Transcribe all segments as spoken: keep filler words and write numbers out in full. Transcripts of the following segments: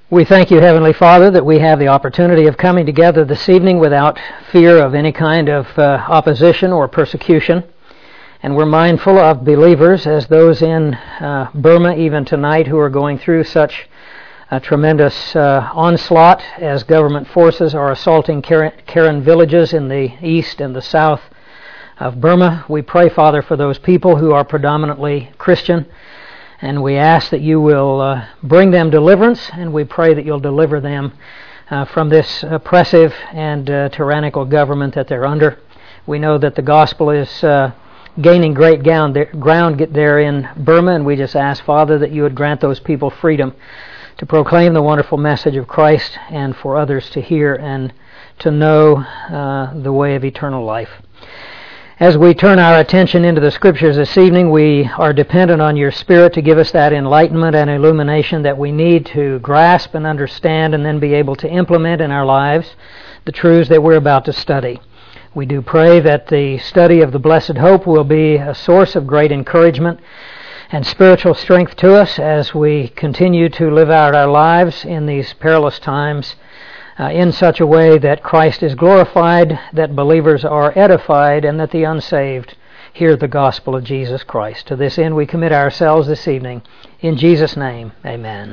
We thank you, Heavenly Father, that we have the opportunity of coming together this evening without fear of any kind of uh, opposition or persecution. And we're mindful of believers as those in uh, Burma even tonight who are going through such a tremendous uh, onslaught as government forces are assaulting Karen villages in the east and the south of Burma. We pray, Father, for those people who are predominantly Christian. And we ask that you will uh, bring them deliverance, and we pray that you'll deliver them uh, from this oppressive and uh, tyrannical government that they're under. We know that the gospel is uh, gaining great ground there, ground there in Burma, and we just ask, Father, that you would grant those people freedom to proclaim the wonderful message of Christ and for others to hear and to know uh, the way of eternal life. As we turn our attention into the Scriptures this evening, we are dependent on your Spirit to give us that enlightenment and illumination that we need to grasp and understand and then be able to implement in our lives the truths that we're about to study. We do pray that the study of the Blessed Hope will be a source of great encouragement and spiritual strength to us as we continue to live out our lives in these perilous times Uh, in such a way that Christ is glorified, that believers are edified, and that the unsaved hear the gospel of Jesus Christ. To this end we commit ourselves this evening. In Jesus' name, amen.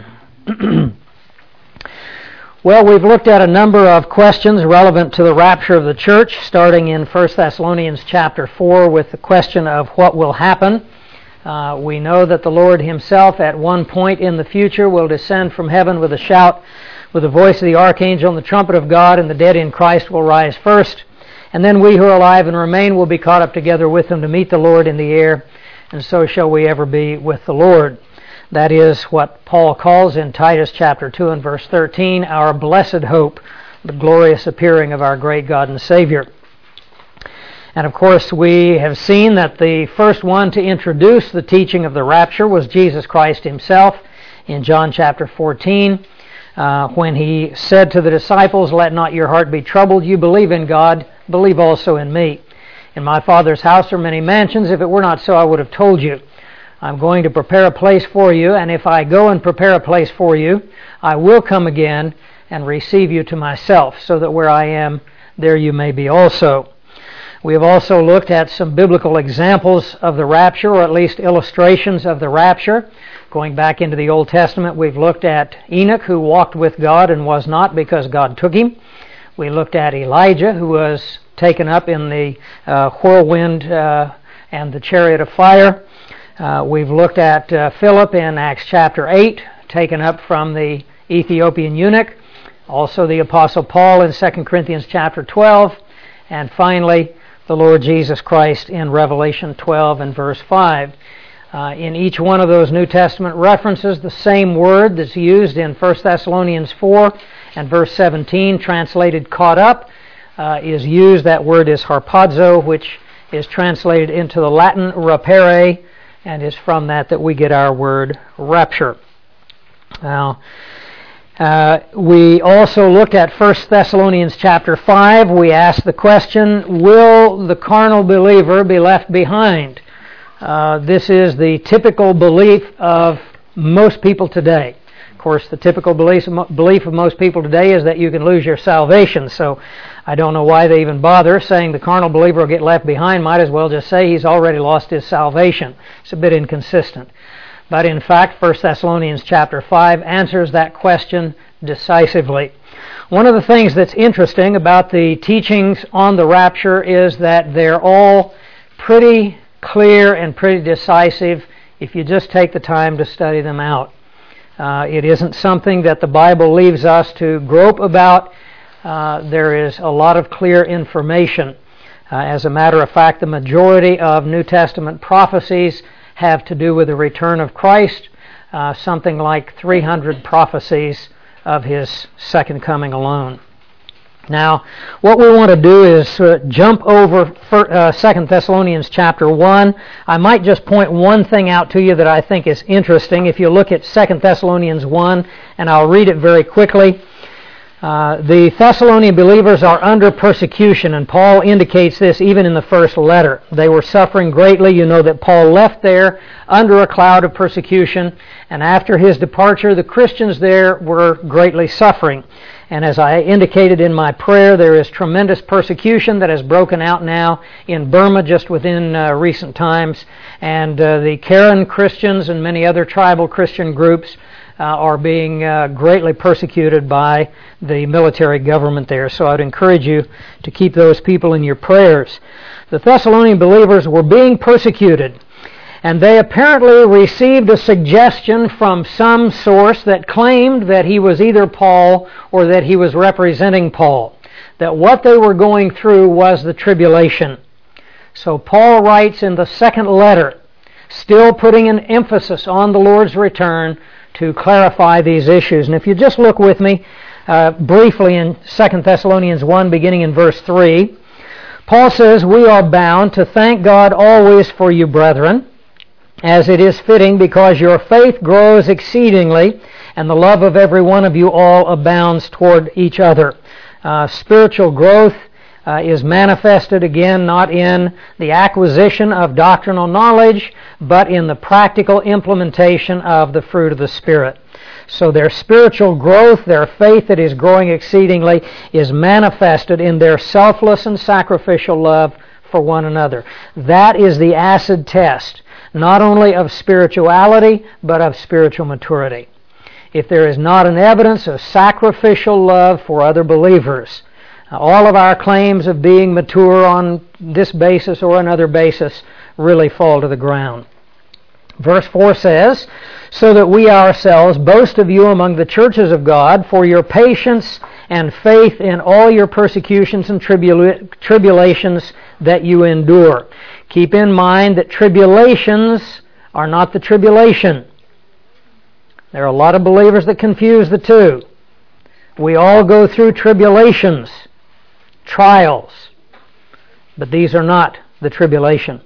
Well, we've looked at a number of questions relevant to the rapture of the church, starting in First Thessalonians chapter four with the question of what will happen. Uh, we know that the Lord himself at one point in the future will descend from heaven with a shout, with the voice of the archangel and the trumpet of God, and the dead in Christ will rise first. And then we who are alive and remain will be caught up together with them to meet the Lord in the air, and so shall we ever be with the Lord. That is what Paul calls in Titus chapter two and verse thirteen, our blessed hope, the glorious appearing of our great God and Savior. And of course we have seen that the first one to introduce the teaching of the rapture was Jesus Christ himself in John chapter fourteen. Uh, when he said to the disciples, "Let not your heart be troubled. You believe in God, believe also in me. In my Father's house are many mansions. If it were not so, I would have told you. I'm going to prepare a place for you, and if I go and prepare a place for you, I will come again and receive you to myself, so that where I am, there you may be also." We have also looked at some biblical examples of the rapture, or at least illustrations of the rapture. Going back into the Old Testament, we've looked at Enoch, who walked with God and was not because God took him. We looked at Elijah, who was taken up in the uh, whirlwind uh, and the chariot of fire. Uh, we've looked at uh, Philip in Acts chapter eight, taken up from the Ethiopian eunuch. Also the Apostle Paul in Second Corinthians chapter twelve. And finally, the Lord Jesus Christ in Revelation twelve and verse five. Uh, in each one of those New Testament references, the same word that's used in First Thessalonians four and verse seventeen, translated caught up, uh, is used. That word is harpazo, which is translated into the Latin rapere, and is from that that we get our word rapture. Now, uh, we also looked at First Thessalonians chapter five. We asked the question, will the carnal believer be left behind? Uh, this is the typical belief of most people today. Of course, the typical belief, belief of most people today is that you can lose your salvation. So I don't know why they even bother saying the carnal believer will get left behind. Might as well just say he's already lost his salvation. It's a bit inconsistent. But in fact, First Thessalonians chapter five answers that question decisively. One of the things that's interesting about the teachings on the rapture is that they're all pretty clear and pretty decisive if you just take the time to study them out. Uh, it isn't something that the Bible leaves us to grope about. Uh, there is a lot of clear information. Uh, as a matter of fact, the majority of New Testament prophecies have to do with the return of Christ, uh, something like three hundred prophecies of his second coming alone. Now, what we want to do is uh, jump over for, uh, Second Thessalonians chapter one. I might just point one thing out to you that I think is interesting. If you look at Second Thessalonians one, and I'll read it very quickly. Uh, the Thessalonian believers are under persecution, and Paul indicates this even in the first letter. They were suffering greatly. You know that Paul left there under a cloud of persecution, and after his departure, the Christians there were greatly suffering. And as I indicated in my prayer, there is tremendous persecution that has broken out now in Burma just within uh, recent times, and uh, the Karen Christians and many other tribal Christian groups Uh, are being uh, greatly persecuted by the military government there. So I'd encourage you to keep those people in your prayers. The Thessalonian believers were being persecuted, and they apparently received a suggestion from some source that claimed that he was either Paul or that he was representing Paul, that what they were going through was the tribulation. So Paul writes in the second letter, still putting an emphasis on the Lord's return, to clarify these issues. And if you just look with me uh, briefly in Second Thessalonians one, beginning in verse three, Paul says, "We are bound to thank God always for you, brethren, as it is fitting, because your faith grows exceedingly, and the love of every one of you all abounds toward each other." Uh, spiritual growth Uh, is manifested again not in the acquisition of doctrinal knowledge, but in the practical implementation of the fruit of the Spirit. So their spiritual growth, their faith that is growing exceedingly, is manifested in their selfless and sacrificial love for one another. That is the acid test, not only of spirituality, but of spiritual maturity. If there is not an evidence of sacrificial love for other believers, all of our claims of being mature on this basis or another basis really fall to the ground. Verse four says, "So that we ourselves boast of you among the churches of God for your patience and faith in all your persecutions and tribula- tribulations that you endure." Keep in mind that tribulations are not the tribulation. There are a lot of believers that confuse the two. We all go through tribulations, trials, but these are not the tribulation.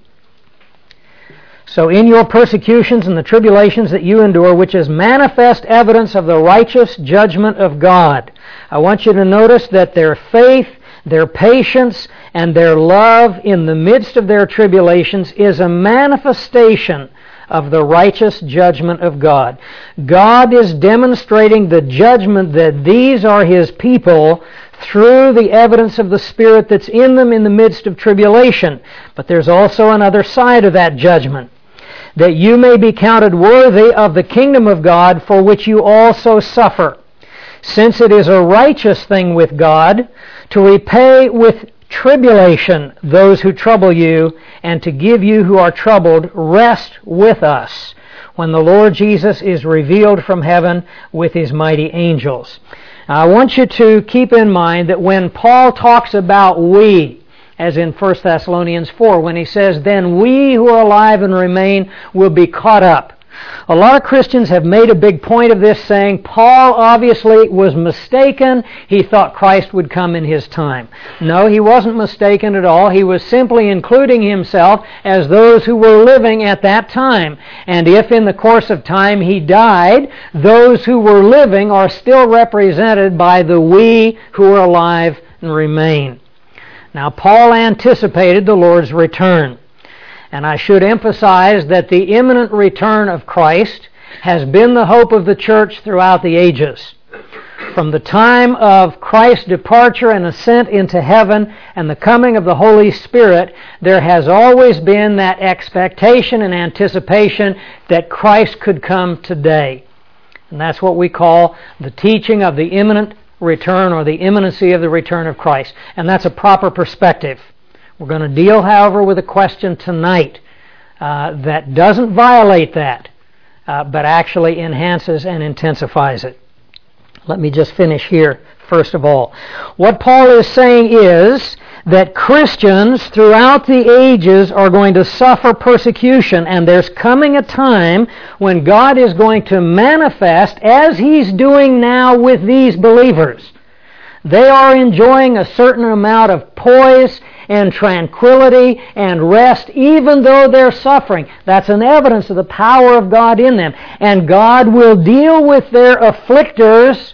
"So in your persecutions and the tribulations that you endure, which is manifest evidence of the righteous judgment of God." I want you to notice that their faith, their patience, and their love in the midst of their tribulations is a manifestation of the righteous judgment of God. God is demonstrating the judgment that these are His people through the evidence of the Spirit that's in them in the midst of tribulation. But there's also another side of that judgment, that you may be counted worthy of the kingdom of God, for which you also suffer, since it is a righteous thing with God to repay with tribulation those who trouble you, and to give you who are troubled rest with us, when the Lord Jesus is revealed from heaven with His mighty angels. Now, I want you to keep in mind that when Paul talks about we, as in First Thessalonians four, when he says, "Then we who are alive and remain will be caught up," a lot of Christians have made a big point of this, saying Paul obviously was mistaken. He thought Christ would come in his time. No, he wasn't mistaken at all. He was simply including himself as those who were living at that time. And if in the course of time he died, those who were living are still represented by the we who are alive and remain. Now, Paul anticipated the Lord's return. And I should emphasize that the imminent return of Christ has been the hope of the church throughout the ages. From the time of Christ's departure and ascent into heaven and the coming of the Holy Spirit, there has always been that expectation and anticipation that Christ could come today. And that's what we call the teaching of the imminent return, or the imminency of the return of Christ. And that's a proper perspective. We're going to deal, however, with a question tonight uh, that doesn't violate that, uh, but actually enhances and intensifies it. Let me just finish here, first of all. What Paul is saying is that Christians throughout the ages are going to suffer persecution, and there's coming a time when God is going to manifest, as He's doing now with these believers. They are enjoying a certain amount of poise and tranquility and rest, even though they're suffering. That's an evidence of the power of God in them. And God will deal with their afflictors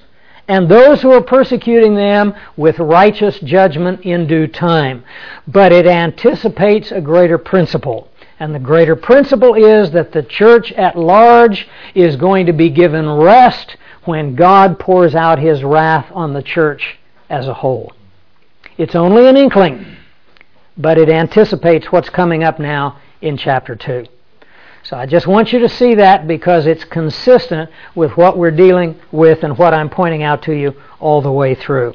and those who are persecuting them with righteous judgment in due time. But it anticipates a greater principle. And the greater principle is that the church at large is going to be given rest when God pours out His wrath on the church as a whole. It's only an inkling, but it anticipates what's coming up now in chapter two. So I just want you to see that because it's consistent with what we're dealing with and what I'm pointing out to you all the way through.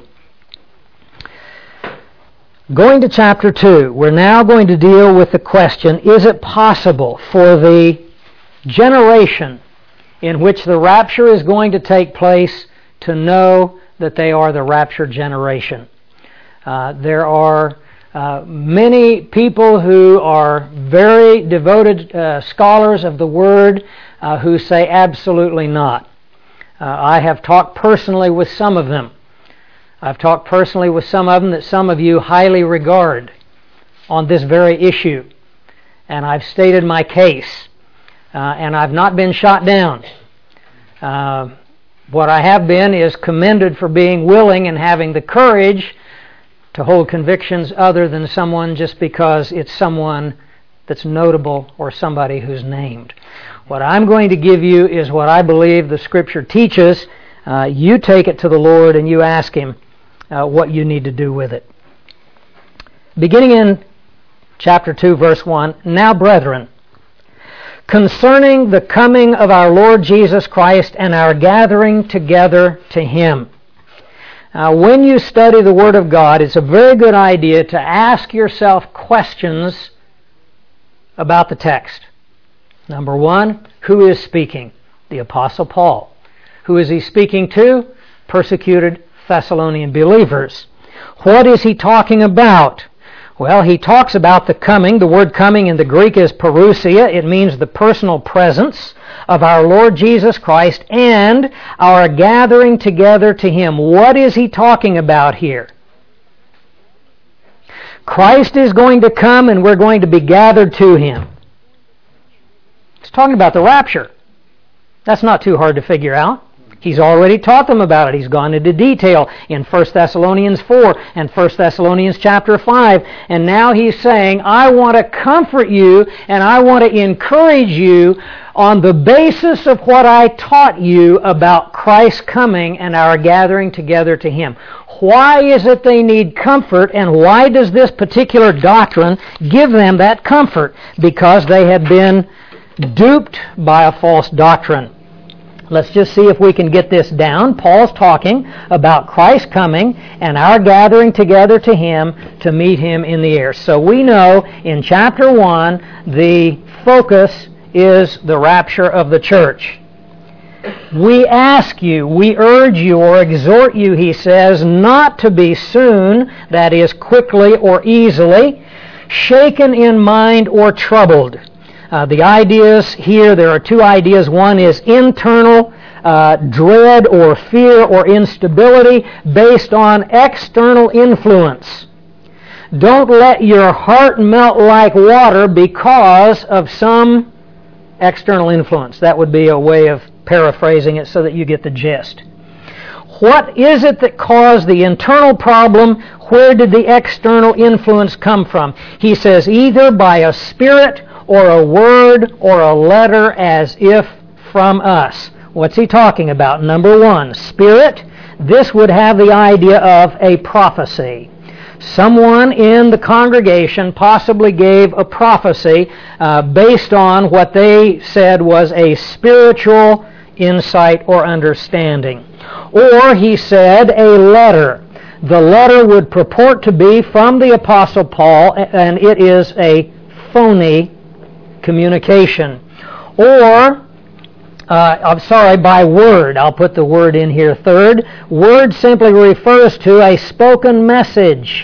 Going to chapter two, we're now going to deal with the question, is it possible for the generation in which the rapture is going to take place to know that they are the raptured generation? Uh, there are uh, many people who are very devoted uh, scholars of the Word uh, who say absolutely not. Uh, I have talked personally with some of them. I've talked personally with some of them that some of you highly regard on this very issue. And I've stated my case. Uh, and I've not been shot down. Uh, what I have been is commended for being willing and having the courage to hold convictions other than someone just because it's someone that's notable or somebody who's named. What I'm going to give you is what I believe the Scripture teaches. Uh, you take it to the Lord and you ask Him uh, what you need to do with it. Beginning in chapter two, verse one, "Now, brethren, concerning the coming of our Lord Jesus Christ and our gathering together to Him." Now, when you study the Word of God, it's a very good idea to ask yourself questions about the text. Number one, who is speaking? The Apostle Paul. Who is he speaking to? Persecuted Thessalonian believers. What is he talking about? Well, he talks about the coming. The word coming in the Greek is parousia. It means the personal presence of our Lord Jesus Christ and our gathering together to Him. What is he talking about here? Christ is going to come and we're going to be gathered to Him. He's talking about the rapture. That's not too hard to figure out. He's already taught them about it. He's gone into detail in First Thessalonians four and First Thessalonians chapter five. And now he's saying, I want to comfort you and I want to encourage you on the basis of what I taught you about Christ's coming and our gathering together to Him. Why is it they need comfort, and why does this particular doctrine give them that comfort? Because they had been duped by a false doctrine. Let's just see if we can get this down. Paul's talking about Christ coming and our gathering together to Him to meet Him in the air. So we know in chapter one the focus is the rapture of the church. We ask you, we urge you or exhort you, he says, not to be soon, that is quickly or easily, shaken in mind or troubled. Uh, the ideas here, there are two ideas. One is internal uh, dread or fear or instability based on external influence. Don't let your heart melt like water because of some external influence. That would be a way of paraphrasing it so that you get the gist. What is it that caused the internal problem? Where did the external influence come from? He says either by a spirit or a word or a letter as if from us. What's he talking about? Number one, spirit. This would have the idea of a prophecy. Someone in the congregation possibly gave a prophecy uh, based on what they said was a spiritual insight or understanding. Or he said a letter. The letter would purport to be from the Apostle Paul, and it is a phony communication. Or, uh, I'm sorry, by word. I'll put the word in here third. Word simply refers to a spoken message.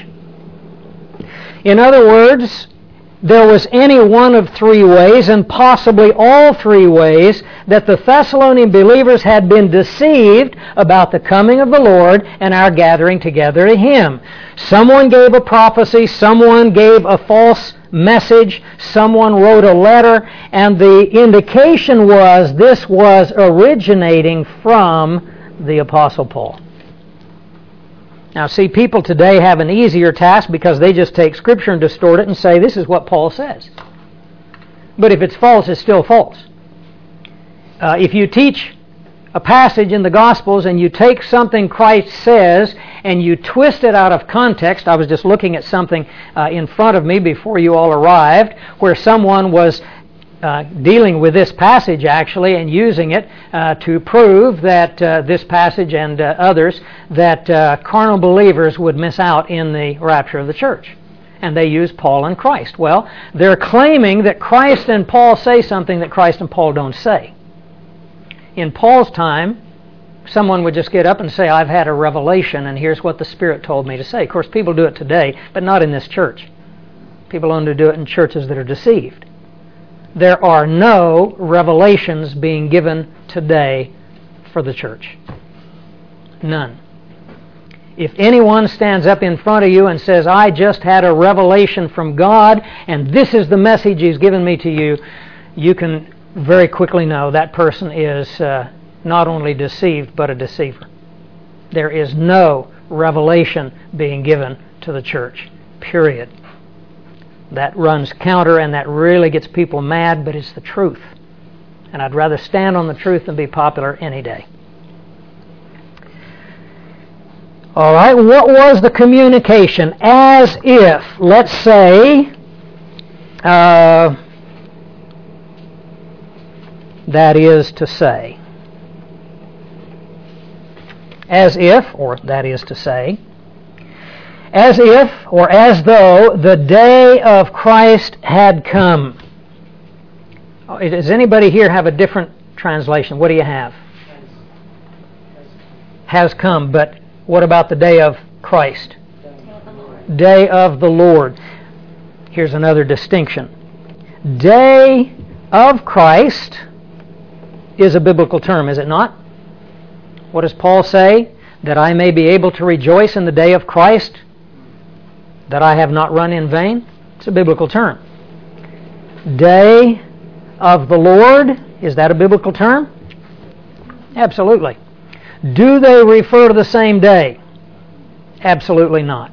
In other words, there was any one of three ways, and possibly all three ways, that the Thessalonian believers had been deceived about the coming of the Lord and our gathering together to Him. Someone gave a prophecy, someone gave a false message, someone wrote a letter, and the indication was this was originating from the Apostle Paul. Now see, people today have an easier task because they just take Scripture and distort it and say, this is what Paul says. But if it's false, it's still false. Uh, if you teach a passage in the Gospels and you take something Christ says and you twist it out of context, I was just looking at something uh, in front of me before you all arrived, where someone was uh, dealing with this passage actually and using it uh, to prove that uh, this passage and uh, others, that uh, carnal believers would miss out in the rapture of the church. And they use Paul and Christ. Well, they're claiming that Christ and Paul say something that Christ and Paul don't say. In Paul's time, someone would just get up and say, I've had a revelation and here's what the Spirit told me to say. Of course, people do it today, but not in this church. People only do it in churches that are deceived. There are no revelations being given today for the church. None. If anyone stands up in front of you and says, I just had a revelation from God and this is the message He's given me to you, you can very quickly know that person is uh, not only deceived but a deceiver. There is no revelation being given to the church, period. That runs counter and that really gets people mad, but it's the truth. And I'd rather stand on the truth than be popular any day. All right, what was the communication? As if, let's say, uh, that is to say, as if, or that is to say, as if, or as though the day of Christ had come. Does anybody here have a different translation? What do you have? Has come, but what about the day of Christ? Day of the Lord. Here's another distinction. Day of Christ is a biblical term, is it not? What does Paul say? That I may be able to rejoice in the day of Christ, that I have not run in vain. It's a biblical term. Day of the Lord, is that a biblical term? Absolutely. Do they refer to the same day? Absolutely not.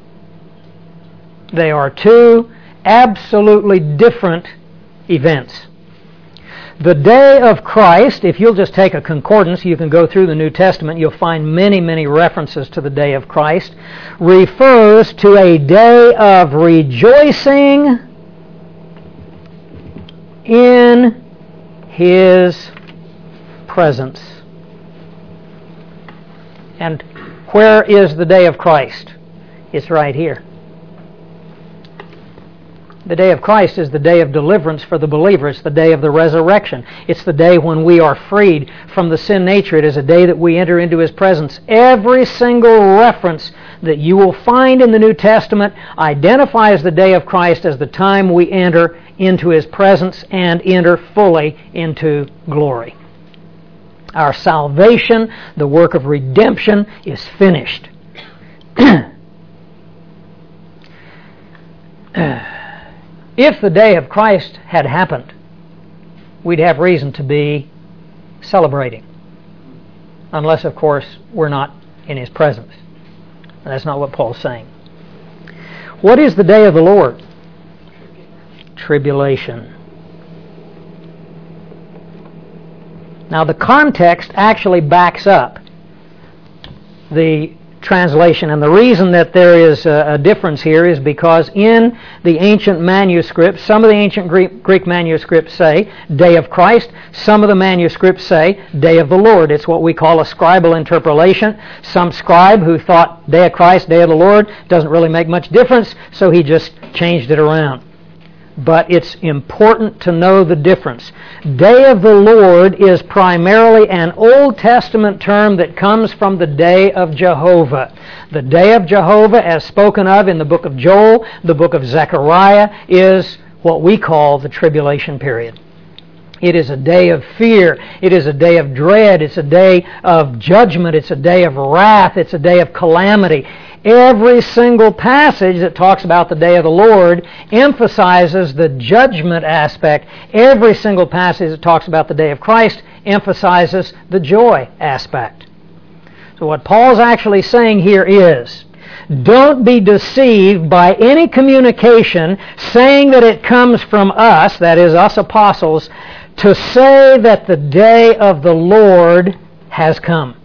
They are two absolutely different events. The day of Christ, if you'll just take a concordance, you can go through the New Testament, you'll find many, many references to the day of Christ, refers to a day of rejoicing in His presence. And where is the day of Christ? It's right here. The day of Christ is the day of deliverance for the believer. It's the day of the resurrection. It's the day when we are freed from the sin nature. It is a day that we enter into His presence. Every single reference that you will find in the New Testament identifies the day of Christ as the time we enter into His presence and enter fully into glory. Our salvation, the work of redemption, is finished. If the day of Christ had happened, we'd have reason to be celebrating. Unless, of course, we're not in His presence. And that's not what Paul's saying. What is the day of the Lord? Tribulation. Now, the context actually backs up the translation, and the reason that there is a, a difference here is because in the ancient manuscripts, some of the ancient Greek, Greek manuscripts say day of Christ, some of the manuscripts say day of the Lord. It's what we call a scribal interpolation. Some scribe who thought day of Christ, day of the Lord doesn't really make much difference, so he just changed it around. But it's important to know the difference. Day of the Lord is primarily an Old Testament term that comes from the day of Jehovah. The day of Jehovah, as spoken of in the book of Joel, the book of Zechariah, is what we call the tribulation period. It is a day of fear. It is a day of dread. It's a day of judgment. It's a day of wrath. It's a day of calamity. Every single passage that talks about the day of the Lord emphasizes the judgment aspect. Every single passage that talks about the day of Christ emphasizes the joy aspect. So what Paul's actually saying here is, don't be deceived by any communication saying that it comes from us, that is, us apostles, to say that the day of the Lord has come.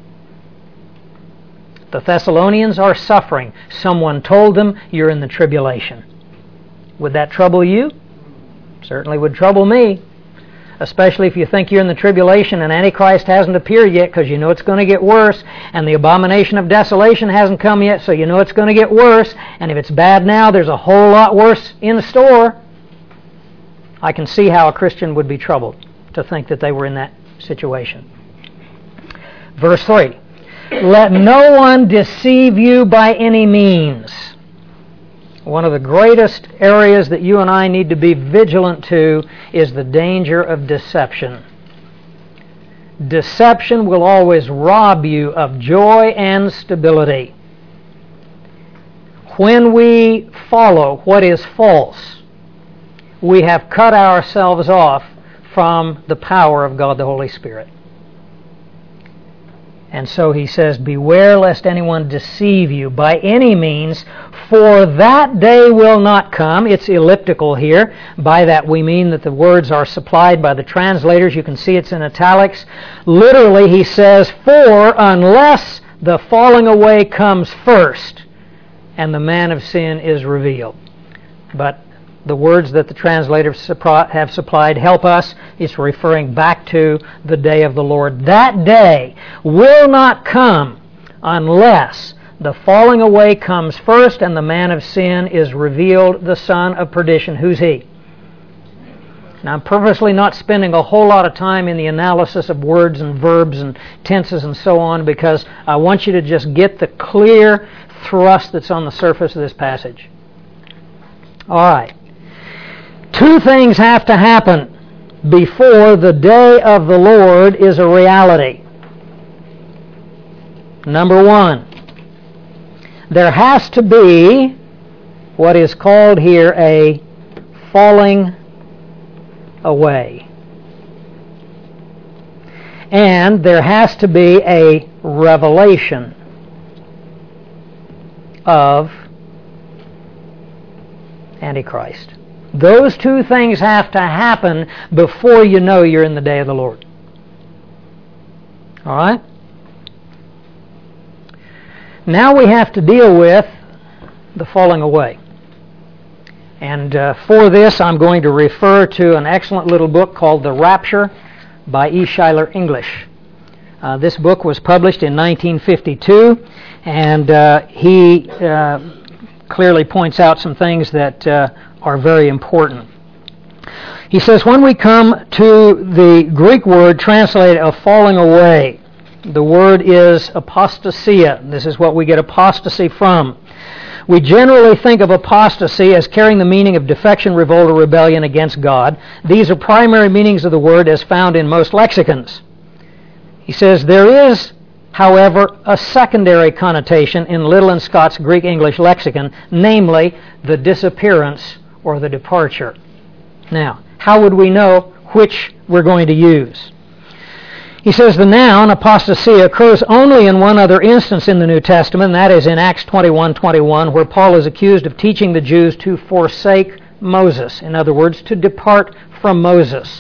The Thessalonians are suffering. Someone told them, you're in the tribulation. Would that trouble you? Certainly would trouble me. Especially if you think you're in the tribulation and Antichrist hasn't appeared yet, because you know it's going to get worse, and the abomination of desolation hasn't come yet, so you know it's going to get worse, and if it's bad now, there's a whole lot worse in store. I can see how a Christian would be troubled to think that they were in that situation. Verse three, let no one deceive you by any means. One of the greatest areas that you and I need to be vigilant to is the danger of deception. Deception will always rob you of joy and stability. When we follow what is false, we have cut ourselves off from the power of God the Holy Spirit. And so he says, beware lest anyone deceive you by any means, for that day will not come. It's elliptical here. By that we mean that the words are supplied by the translators. You can see it's in italics. Literally he says, for unless the falling away comes first and the man of sin is revealed. But the words that the translators have supplied help us. It's referring back to the day of the Lord. That day will not come unless the falling away comes first and the man of sin is revealed, the son of perdition. Who's he? Now, I'm purposely not spending a whole lot of time in the analysis of words and verbs and tenses and so on, because I want you to just get the clear thrust that's on the surface of this passage. All right. Two things have to happen before the day of the Lord is a reality. Number one, there has to be what is called here a falling away. And there has to be a revelation of Antichrist. Those two things have to happen before you know you're in the day of the Lord. All right? Now we have to deal with the falling away. And uh, for this, I'm going to refer to an excellent little book called The Rapture by E. Schuyler English. Uh, this book was published in nineteen fifty-two, and uh, he uh, clearly points out some things that uh, are very important. He says, when we come to the Greek word translated of falling away, the word is apostasia. This is what we get apostasy from. We generally think of apostasy as carrying the meaning of defection, revolt, or rebellion against God. These are primary meanings of the word as found in most lexicons. He says, there is, however, a secondary connotation in Liddell and Scott's Greek-English lexicon, namely the disappearance or the departure. Now, how would we know which we're going to use? He says the noun, apostasy, occurs only in one other instance in the New Testament, and that is in Acts twenty-one twenty-one, where Paul is accused of teaching the Jews to forsake Moses. In other words, to depart from Moses.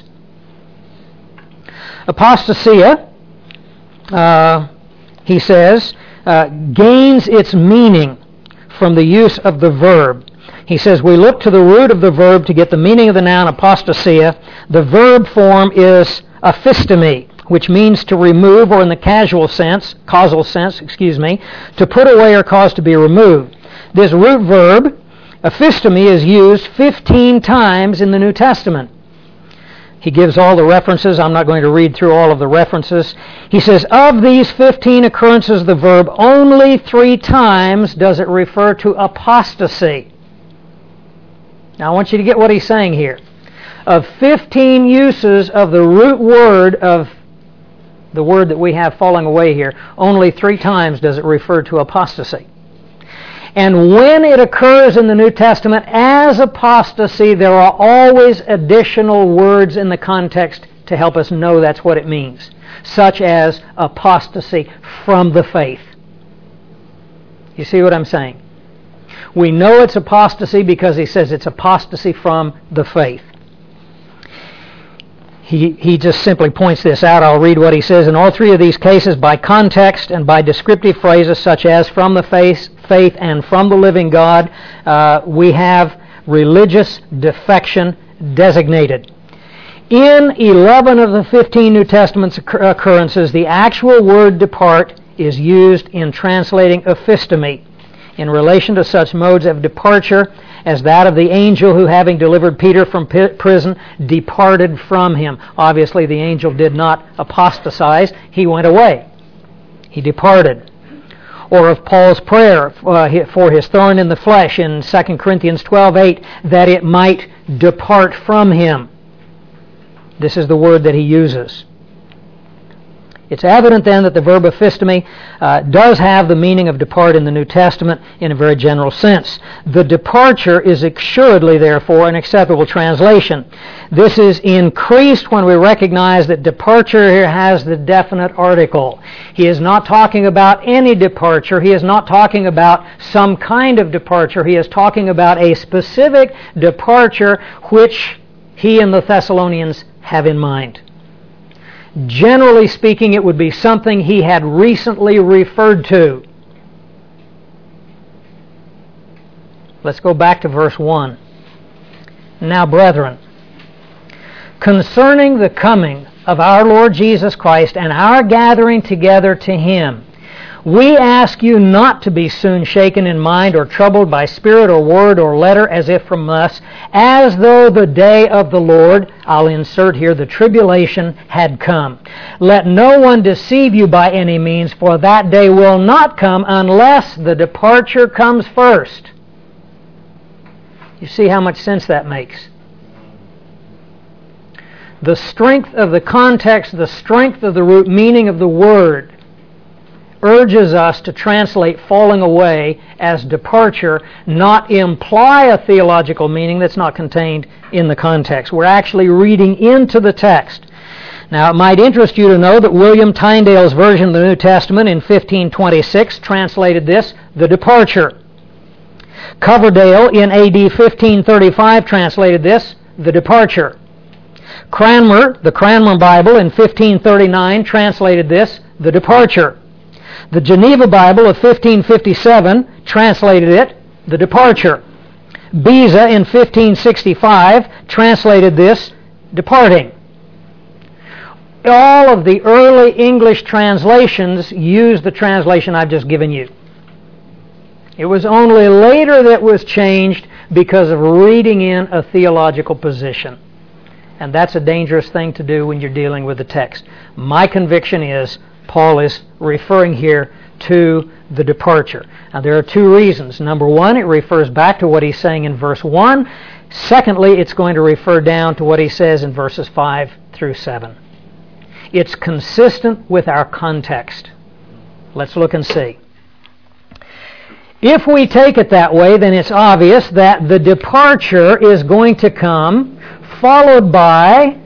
Apostasia, uh, he says, uh, gains its meaning from the use of the verb. He says we look to the root of the verb to get the meaning of the noun apostasia. The verb form is aphistemi, which means to remove, or in the casual sense, causal sense, excuse me, to put away or cause to be removed. This root verb, aphistemi, is used fifteen times in the New Testament. He gives all the references. I'm not going to read through all of the references. He says, of these fifteen occurrences of the verb, only three times does it refer to apostasy. Now I want you to get what he's saying here. Of fifteen uses of the root word of the word that we have falling away here, only three times does it refer to apostasy. And when it occurs in the New Testament as apostasy, there are always additional words in the context to help us know that's what it means, such as apostasy from the faith. You see what I'm saying? We know it's apostasy because he says it's apostasy from the faith. He, he just simply points this out. I'll read what he says. In all three of these cases, by context and by descriptive phrases such as from the faith, faith and from the living God, uh, we have religious defection designated. In eleven of the fifteen New Testament occurrences, the actual word depart is used in translating ephistemi in relation to such modes of departure as that of the angel who, having delivered Peter from prison, departed from him. Obviously, the angel did not apostatize. He went away. He departed. Or of Paul's prayer uh, for his thorn in the flesh in Second Corinthians twelve eight, that it might depart from him. This is the word that he uses. It's evident then that the verb ephistemi uh, does have the meaning of depart in the New Testament in a very general sense. The departure is assuredly, therefore, an acceptable translation. This is increased when we recognize that departure here has the definite article. He is not talking about any departure. He is not talking about some kind of departure. He is talking about a specific departure which he and the Thessalonians have in mind. Generally speaking, it would be something he had recently referred to. Let's go back to verse one. Now, brethren, concerning the coming of our Lord Jesus Christ and our gathering together to Him, we ask you not to be soon shaken in mind or troubled by spirit or word or letter as if from us, as though the day of the Lord, I'll insert here, the tribulation, had come. Let no one deceive you by any means, for that day will not come unless the departure comes first. You see how much sense that makes? The strength of the context, the strength of the root meaning of the word urges us to translate falling away as departure, not imply a theological meaning that's not contained in the context. We're actually reading into the text. Now, it might interest you to know that William Tyndale's version of the New Testament in fifteen twenty-six translated this, the departure. Coverdale in A D fifteen thirty-five translated this, the departure. Cranmer, the Cranmer Bible in fifteen thirty-nine translated this, the departure. The Geneva Bible of fifteen fifty-seven translated it, the departure. Beza in fifteen sixty-five translated this, departing. All of the early English translations use the translation I've just given you. It was only later that it was changed because of reading in a theological position. And that's a dangerous thing to do when you're dealing with the text. My conviction is Paul is referring here to the departure. Now, there are two reasons. Number one, it refers back to what he's saying in verse one. Secondly, it's going to refer down to what he says in verses five through seven. It's consistent with our context. Let's look and see. If we take it that way, then it's obvious that the departure is going to come followed by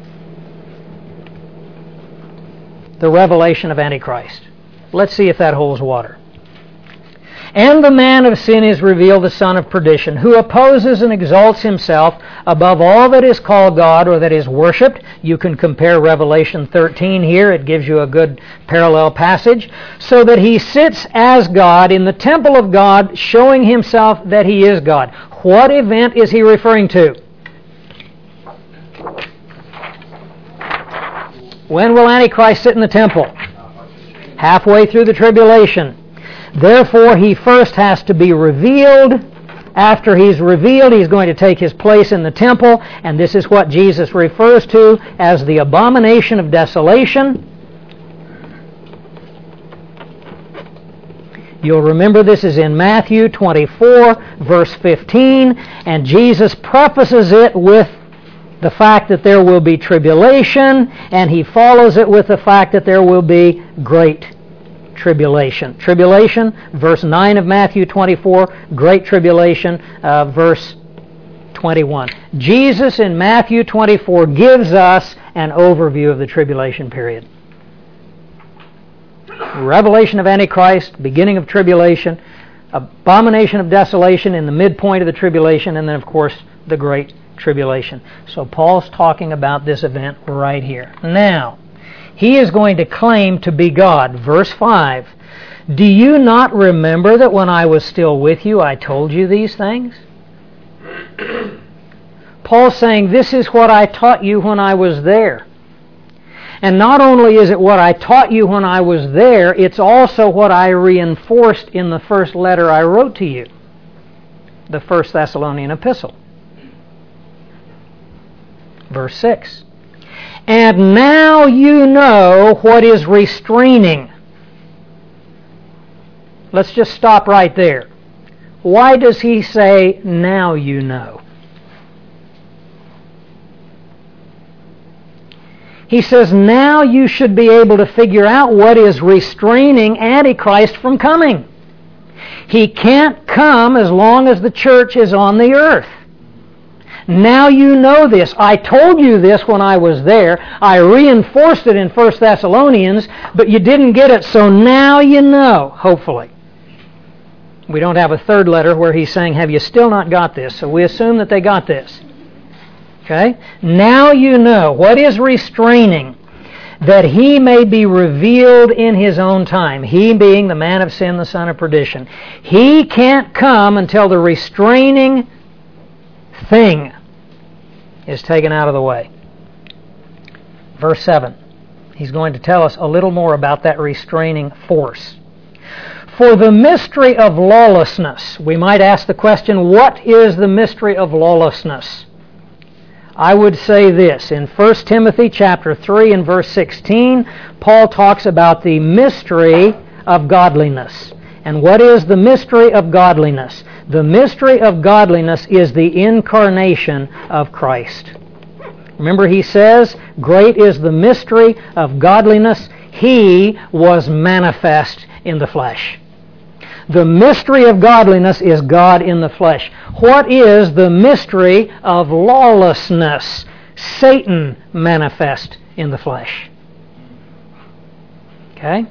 the revelation of Antichrist. Let's see if that holds water. And the man of sin is revealed, the son of perdition, who opposes and exalts himself above all that is called God or that is worshipped. You can compare Revelation thirteen here. It gives you a good parallel passage. So that he sits as God in the temple of God, showing himself that he is God. What event is he referring to? When will Antichrist sit in the temple? Halfway through the tribulation. Therefore, he first has to be revealed. After he's revealed, he's going to take his place in the temple, and this is what Jesus refers to as the abomination of desolation. You'll remember this is in Matthew twenty-four, verse fifteen, and Jesus prefaces it with the fact that there will be tribulation, and he follows it with the fact that there will be great tribulation. Tribulation, verse nine of Matthew twenty-four, great tribulation, uh, verse twenty-one. Jesus in Matthew twenty-four gives us an overview of the tribulation period. Revelation of Antichrist, beginning of tribulation, abomination of desolation in the midpoint of the tribulation, and then, of course, the Great Tribulation. So Paul's talking about this event right here. Now, he is going to claim to be God. Verse five, do you not remember that when I was still with you, I told you these things? Paul's saying, this is what I taught you when I was there. And not only is it what I taught you when I was there, it's also what I reinforced in the first letter I wrote to you, the First Thessalonian epistle. Verse six. And now you know what is restraining. Let's just stop right there. Why does he say, now you know? He says, now you should be able to figure out what is restraining Antichrist from coming. He can't come as long as the church is on the earth. Now you know this. I told you this when I was there. I reinforced it in First Thessalonians, but you didn't get it, so now you know, hopefully. We don't have a third letter where he's saying, have you still not got this? So we assume that they got this. Okay? Now you know what is restraining, that he may be revealed in his own time. He being the man of sin, the son of perdition. He can't come until the restraining thing is taken out of the way. Verse seven. He's going to tell us a little more about that restraining force. For the mystery of lawlessness. We might ask the question, what is the mystery of lawlessness? I would say this. In First Timothy chapter three and verse sixteen, Paul talks about the mystery of godliness. And what is the mystery of godliness? The mystery of godliness is the incarnation of Christ. Remember, he says, great is the mystery of godliness. He was manifest in the flesh. The mystery of godliness is God in the flesh. What is the mystery of lawlessness? Satan manifest in the flesh. Okay?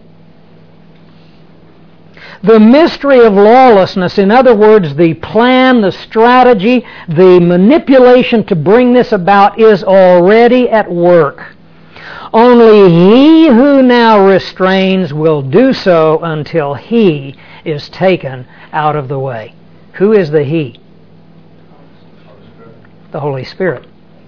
The mystery of lawlessness, in other words, the plan, the strategy, the manipulation to bring this about is already at work. Only he who now restrains will do so until he is taken out of the way. Who is the he? The Holy Spirit.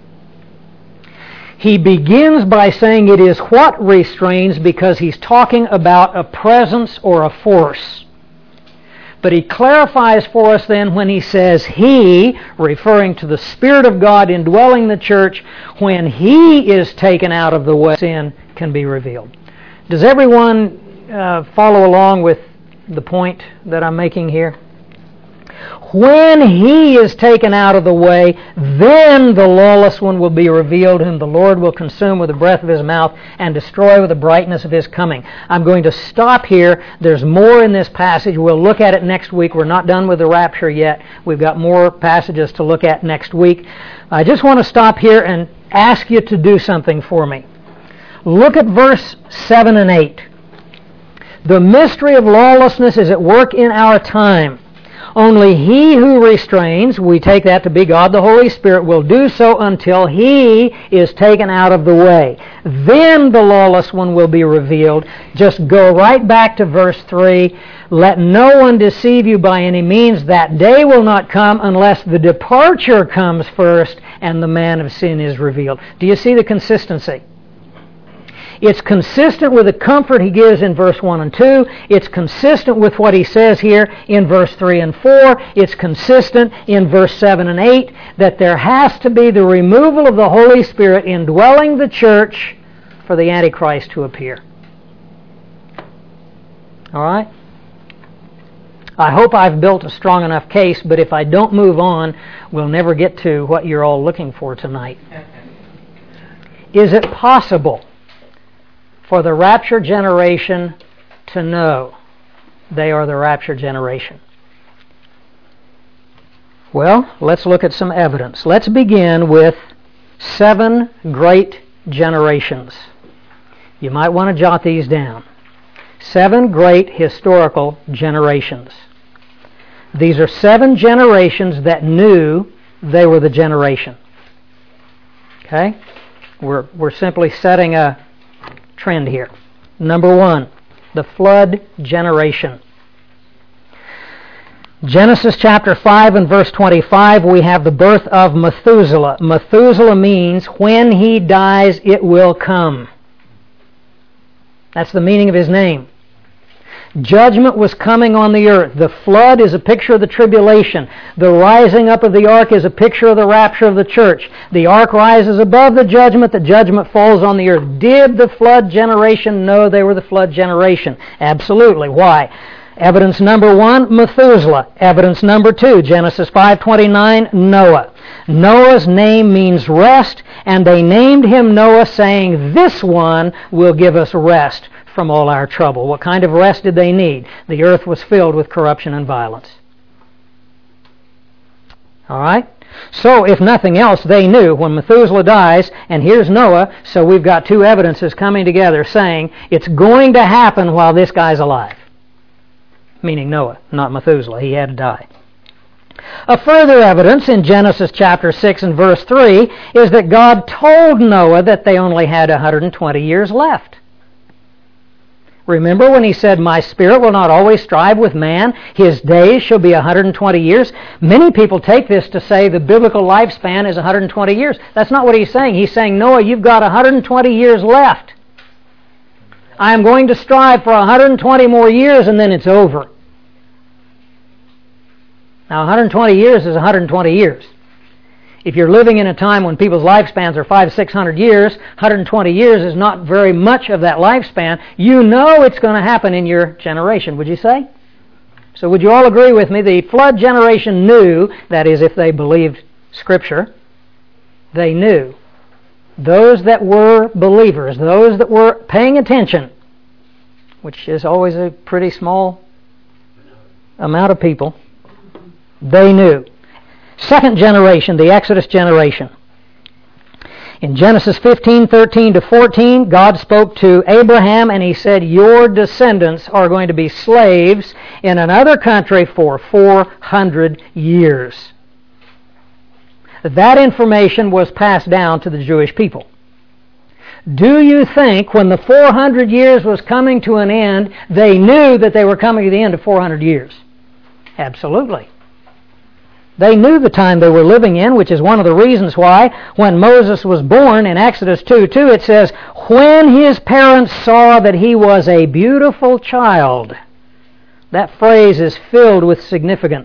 He begins by saying it is what restrains because he's talking about a presence or a force. But he clarifies for us then when he says he, referring to the Spirit of God indwelling the church, when he is taken out of the way, sin can be revealed. Does everyone uh, follow along with the point that I'm making here? When he is taken out of the way, then the lawless one will be revealed, whom the Lord will consume with the breath of his mouth and destroy with the brightness of his coming. I'm going to stop here. There's more in this passage. We'll look at it next week. We're not done with the rapture yet. We've got more passages to look at next week. I just want to stop here and ask you to do something for me. Look at verse seven and eight. The mystery of lawlessness is at work in our time. Only he who restrains, we take that to be God the Holy Spirit, will do so until he is taken out of the way. Then the lawless one will be revealed. Just go right back to verse three. Let no one deceive you by any means. That day will not come unless the departure comes first and the man of sin is revealed. Do you see the consistency? It's consistent with the comfort he gives in verse one and two. It's consistent with what he says here in verse three and four. It's consistent in verse seven and eight that there has to be the removal of the Holy Spirit indwelling the church for the Antichrist to appear. All right? I hope I've built a strong enough case, but if I don't move on, we'll never get to what you're all looking for tonight. Is it possible for the rapture generation to know they are the rapture generation? Well, let's look at some evidence. Let's begin with seven great generations. You might want to jot these down. Seven great historical generations. These are seven generations that knew they were the generation. Okay? We're, we're simply setting a trend here. Number one, the flood generation. Genesis chapter five and verse twenty-five, we have the birth of Methuselah. Methuselah means when he dies, it will come. That's the meaning of his name. Judgment was coming on the earth. The flood is a picture of the tribulation. The rising up of the ark is a picture of the rapture of the church. The ark rises above the judgment. The judgment falls on the earth. Did the flood generation know they were the flood generation? Absolutely. Why? Evidence number one, Methuselah. Evidence number two, Genesis five twenty-nine, Noah. Noah's name means rest, and they named him Noah, saying, "This one will give us rest from all our trouble." What kind of rest did they need? The earth was filled with corruption and violence. All right? So, if nothing else, they knew when Methuselah dies, and here's Noah, so we've got two evidences coming together saying it's going to happen while this guy's alive. Meaning Noah, not Methuselah. He had to die. A further evidence in Genesis chapter six and verse three is that God told Noah that they only had one hundred twenty years left. Remember when he said, "My spirit will not always strive with man, his days shall be one hundred twenty years"? Many people take this to say the biblical lifespan is one hundred twenty years. That's not what he's saying. He's saying, Noah, you've got one hundred twenty years left. I am going to strive for one hundred twenty more years and then it's over. Now, one hundred twenty years is one hundred twenty years. If you're living in a time when people's lifespans are five, six hundred years, one hundred twenty years is not very much of that lifespan. You know it's going to happen in your generation, would you say? So would you all agree with me? The flood generation knew, that is, if they believed Scripture, they knew. Those that were believers, those that were paying attention, which is always a pretty small amount of people, they knew. Second generation, the Exodus generation. In Genesis fifteen, thirteen to fourteen, God spoke to Abraham and he said, "Your descendants are going to be slaves in another country for four hundred years." That information was passed down to the Jewish people. Do you think when the four hundred years was coming to an end, they knew that they were coming to the end of four hundred years? Absolutely. They knew the time they were living in, which is one of the reasons why when Moses was born in Exodus two two, it says, when his parents saw that he was a beautiful child. That phrase is filled with significance.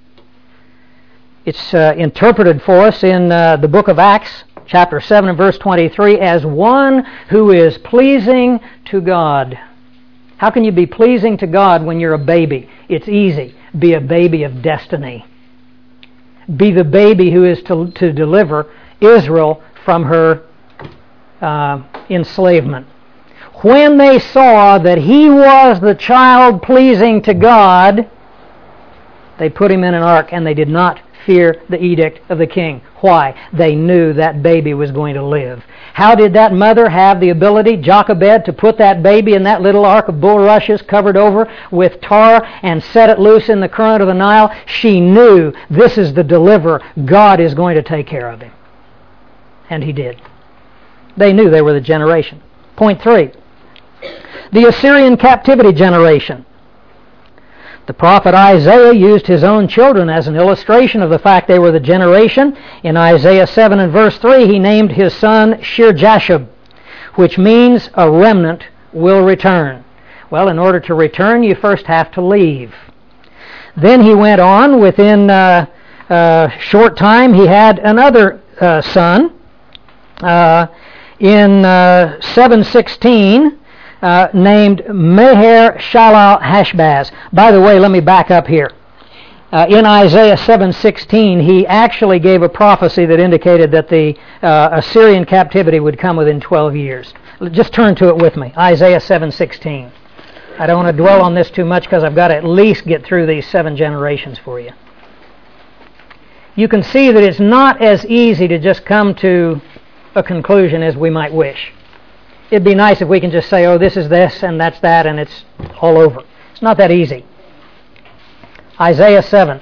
It's uh, interpreted for us in uh, the book of Acts, chapter seven and verse twenty-three, as one who is pleasing to God. How can you be pleasing to God when you're a baby? It's easy. Be a baby of destiny. Be the baby who is to, to deliver Israel from her uh, enslavement. When they saw that he was the child pleasing to God, they put him in an ark and they did not fear the edict of the king. Why? They knew that baby was going to live. How did that mother have the ability, Jochebed, to put that baby in that little ark of bulrushes covered over with tar and set it loose in the current of the Nile? She knew this is the deliverer. God is going to take care of him. And he did. They knew they were the generation. Point three. The Assyrian captivity generation. The prophet Isaiah used his own children as an illustration of the fact they were the generation. In Isaiah seven and verse three, he named his son Shir-Jashub, which means a remnant will return. Well, in order to return, you first have to leave. Then he went on. Within a uh, uh, short time, he had another uh, son. Uh, in uh, seven sixteen, Uh, named Maher-Shalal-Hashbaz. By the way, let me back up here. Uh, in Isaiah seven sixteen, he actually gave a prophecy that indicated that the uh, Assyrian captivity would come within twelve years. Just turn to it with me. Isaiah seven sixteen. I don't want to dwell on this too much because I've got to at least get through these seven generations for you. You can see that it's not as easy to just come to a conclusion as we might wish. It'd be nice if we can just say, oh, this is this and that's that, and it's all over. It's not that easy. Isaiah seven.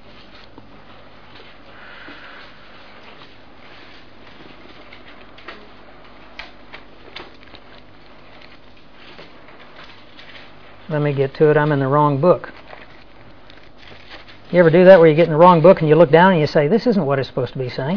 Let me get to it. I'm in the wrong book. You ever do that where you get in the wrong book and you look down and you say, this isn't what it's supposed to be saying?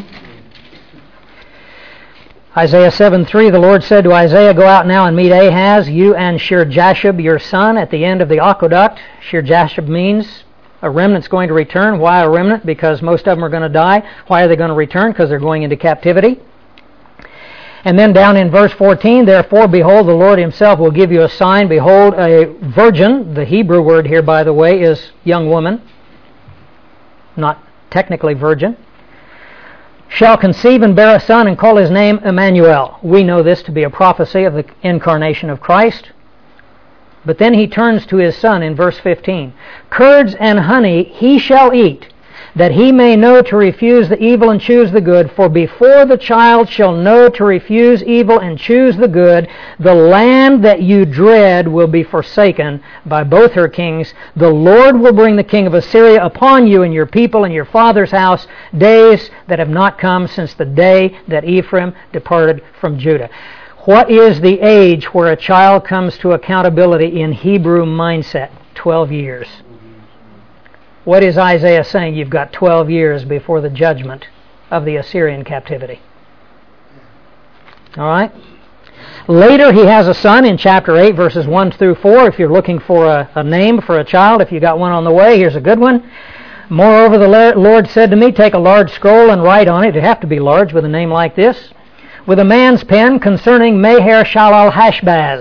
Isaiah seven three, the Lord said to Isaiah, go out now and meet Ahaz, you and Shir-Jashub your son, at the end of the aqueduct. Shir-Jashub means a remnant's going to return. Why a remnant? Because most of them are going to die. Why are they going to return? Because they're going into captivity. And then down in verse fourteen, therefore, behold, the Lord himself will give you a sign. Behold, a virgin, the Hebrew word here, by the way, is young woman, not technically virgin, shall conceive and bear a son and call his name Emmanuel. We know this to be a prophecy of the incarnation of Christ. But then he turns to his son in verse fifteen. Curds and honey he shall eat, that he may know to refuse the evil and choose the good. For before the child shall know to refuse evil and choose the good, the land that you dread will be forsaken by both her kings. The Lord will bring the king of Assyria upon you and your people and your father's house, days that have not come since the day that Ephraim departed from Judah. What is the age where a child comes to accountability in Hebrew mindset? Twelve years. What is Isaiah saying? You've got twelve years before the judgment of the Assyrian captivity. All right? Later he has a son in chapter eight, verses one through four. If you're looking for a, a name for a child, if you got one on the way, here's a good one. Moreover, the Lord said to me, take a large scroll and write on it. It'd have to be large with a name like this. With a man's pen concerning Maher-shalal-Hashbaz.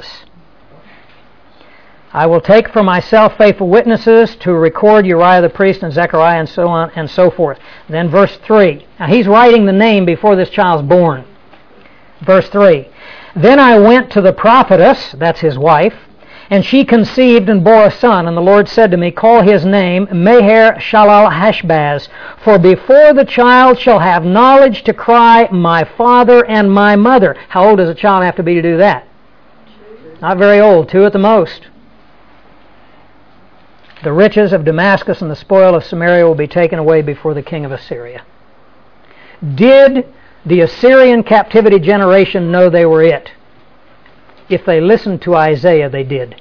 I will take for myself faithful witnesses to record Uriah the priest and Zechariah and so on and so forth. Then verse three. Now he's writing the name before this child's born. Verse three. Then I went to the prophetess, that's his wife, and she conceived and bore a son. And the Lord said to me, call his name Maher-shalal-Hashbaz, for before the child shall have knowledge to cry, my father and my mother. How old does a child have to be to do that? Not very old, two at the most. The riches of Damascus and the spoil of Samaria will be taken away before the king of Assyria. Did the Assyrian captivity generation know they were it? If they listened to Isaiah, they did.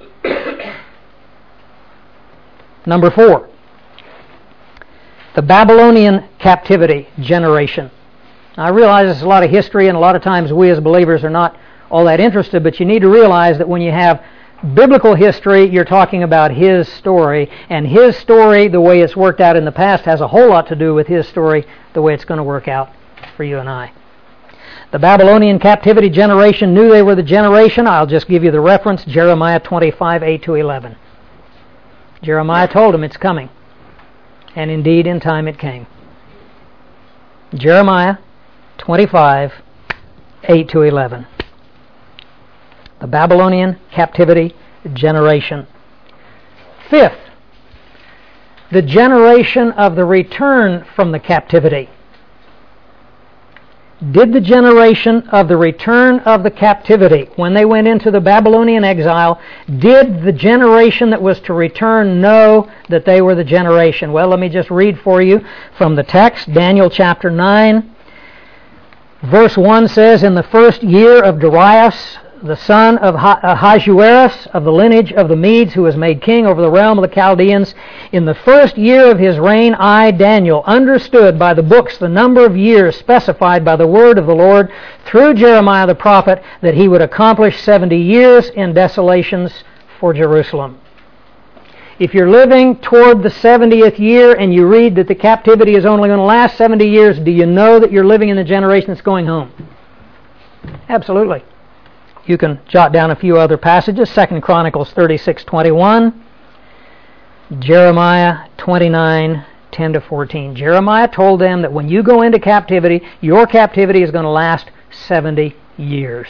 Number four, the Babylonian captivity generation. Now, I realize there's a lot of history, and a lot of times we as believers are not all that interested, but you need to realize that when you have biblical history, you're talking about his story, and his story, the way it's worked out in the past, has a whole lot to do with his story, the way it's going to work out for you and I. The Babylonian captivity generation knew they were the generation. I'll just give you the reference, Jeremiah twenty-five, eight to eleven. Jeremiah told them it's coming, and indeed in time it came. Jeremiah twenty-five, eight to eleven. The Babylonian captivity generation. Fifth, the generation of the return from the captivity. Did the generation of the return of the captivity, when they went into the Babylonian exile, did the generation that was to return know that they were the generation? Well, let me just read for you from the text, Daniel chapter nine. Verse one says, in the first year of Darius, the son of Ahasuerus, of the lineage of the Medes, who was made king over the realm of the Chaldeans, in the first year of his reign, I, Daniel, understood by the books the number of years specified by the word of the Lord through Jeremiah the prophet, that he would accomplish seventy years in desolations for Jerusalem. If you're living toward the seventieth year and you read that the captivity is only going to last seventy years, do you know that you're living in the generation that's going home? Absolutely. You can jot down a few other passages. Second Chronicles thirty-six twenty-one, Jeremiah twenty-nine ten to fourteen. Jeremiah told them that when you go into captivity, your captivity is going to last seventy years.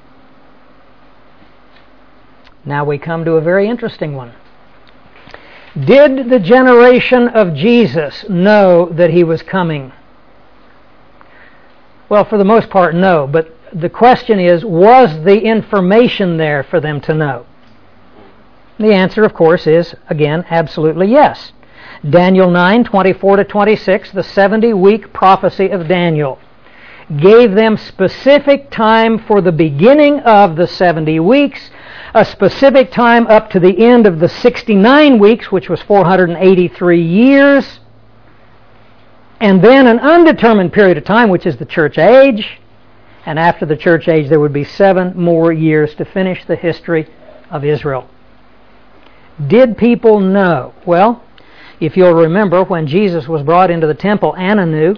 Now we come to a very interesting one. Did the generation of Jesus know that he was coming? Well, for the most part, no. But the question is, was the information there for them to know? The answer, of course, is, again, absolutely yes. Daniel nine, twenty-four to twenty-six, the seventy-week prophecy of Daniel, gave them specific time for the beginning of the seventy weeks, a specific time up to the end of the sixty-nine weeks, which was four hundred eighty-three years, and then an undetermined period of time, which is the church age, and after the church age there would be seven more years to finish the history of Israel. Did people know? Well, if you'll remember, when Jesus was brought into the temple, Anna knew.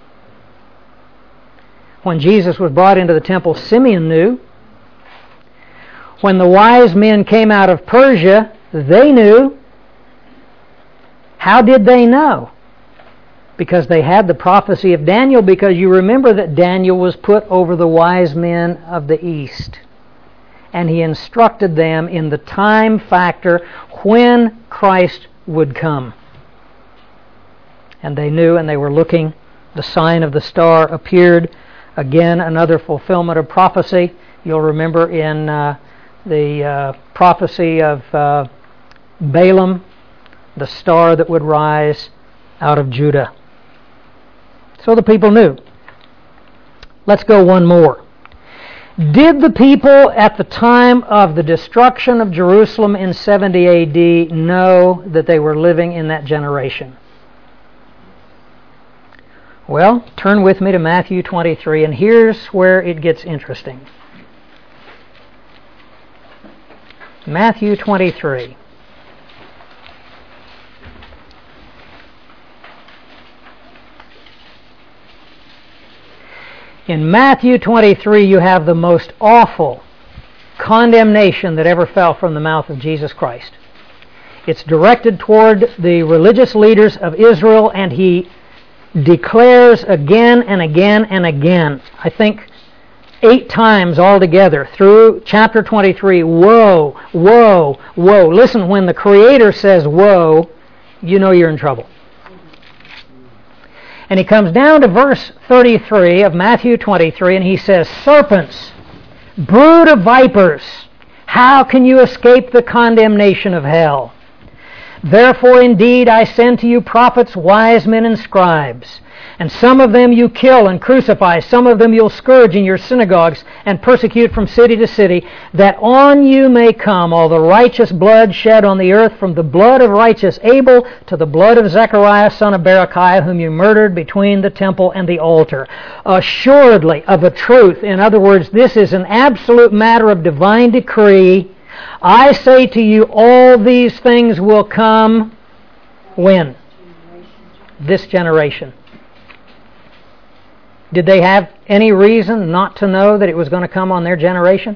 When Jesus was brought into the temple, Simeon knew. When the wise men came out of Persia, they knew. How did they know? Because they had the prophecy of Daniel, because you remember that Daniel was put over the wise men of the East. And he instructed them in the time factor when Christ would come. And they knew, and they were looking. The sign of the star appeared. Again, another fulfillment of prophecy. You'll remember in uh, the uh, prophecy of uh, Balaam, the star that would rise out of Judah. So the people knew. Let's go one more. Did the people at the time of the destruction of Jerusalem in seventy A D know that they were living in that generation? Well, turn with me to Matthew twenty-three, and here's where it gets interesting. Matthew twenty-three. In Matthew twenty-three, you have the most awful condemnation that ever fell from the mouth of Jesus Christ. It's directed toward the religious leaders of Israel, and he declares again and again and again, I think eight times altogether through chapter twenty-three, woe, woe, woe. Listen, when the Creator says woe, you know you're in trouble. And he comes down to verse thirty-three of Matthew twenty-three, and he says, serpents, brood of vipers, how can you escape the condemnation of hell? Therefore, indeed, I send to you prophets, wise men, and scribes. And some of them you kill and crucify. Some of them you'll scourge in your synagogues and persecute from city to city, that on you may come all the righteous blood shed on the earth, from the blood of righteous Abel to the blood of Zechariah, son of Berechiah, whom you murdered between the temple and the altar. Assuredly, of a truth, in other words, this is an absolute matter of divine decree, I say to you, all these things will come when? This generation. Did they have any reason not to know that it was going to come on their generation?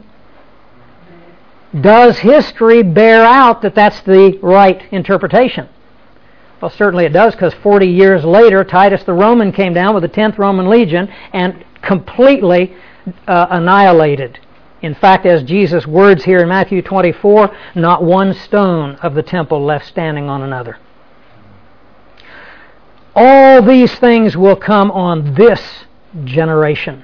Does history bear out that that's the right interpretation? Well, certainly it does, because forty years later, Titus the Roman came down with the tenth Roman Legion and completely uh, annihilated. In fact, as Jesus' words here in Matthew twenty-four, not one stone of the temple left standing on another. All these things will come on this generation.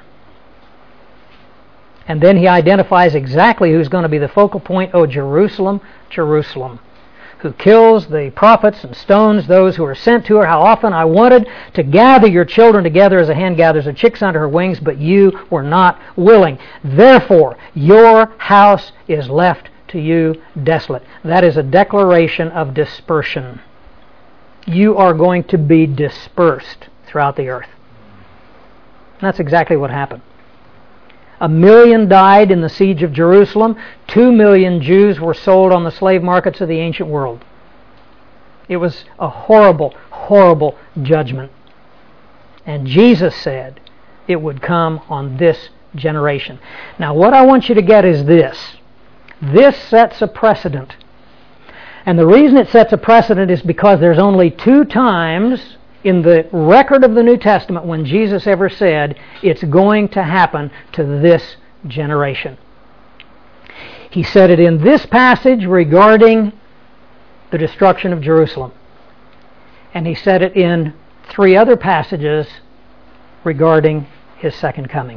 And then he identifies exactly who's going to be the focal point. Oh, Jerusalem, Jerusalem, who kills the prophets and stones those who are sent to her. How often I wanted to gather your children together as a hen gathers her chicks under her wings, but you were not willing. Therefore, your house is left to you desolate. That is a declaration of dispersion. You are going to be dispersed throughout the earth. That's exactly what happened. A million died in the siege of Jerusalem. Two million Jews were sold on the slave markets of the ancient world. It was a horrible, horrible judgment. And Jesus said it would come on this generation. Now, what I want you to get is this. This sets a precedent. And the reason it sets a precedent is because there's only two times in the record of the New Testament when Jesus ever said it's going to happen to this generation. He said it in this passage regarding the destruction of Jerusalem. And he said it in three other passages regarding His second coming.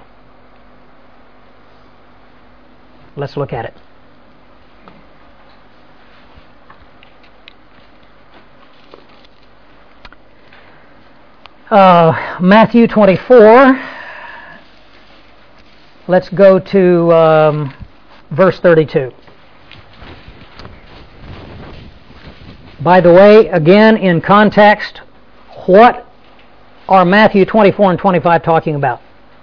Let's look at it. Uh, Matthew twenty-four. Let's go to um, verse thirty-two. By the way, again, in context, what are Matthew twenty-four and twenty-five talking about?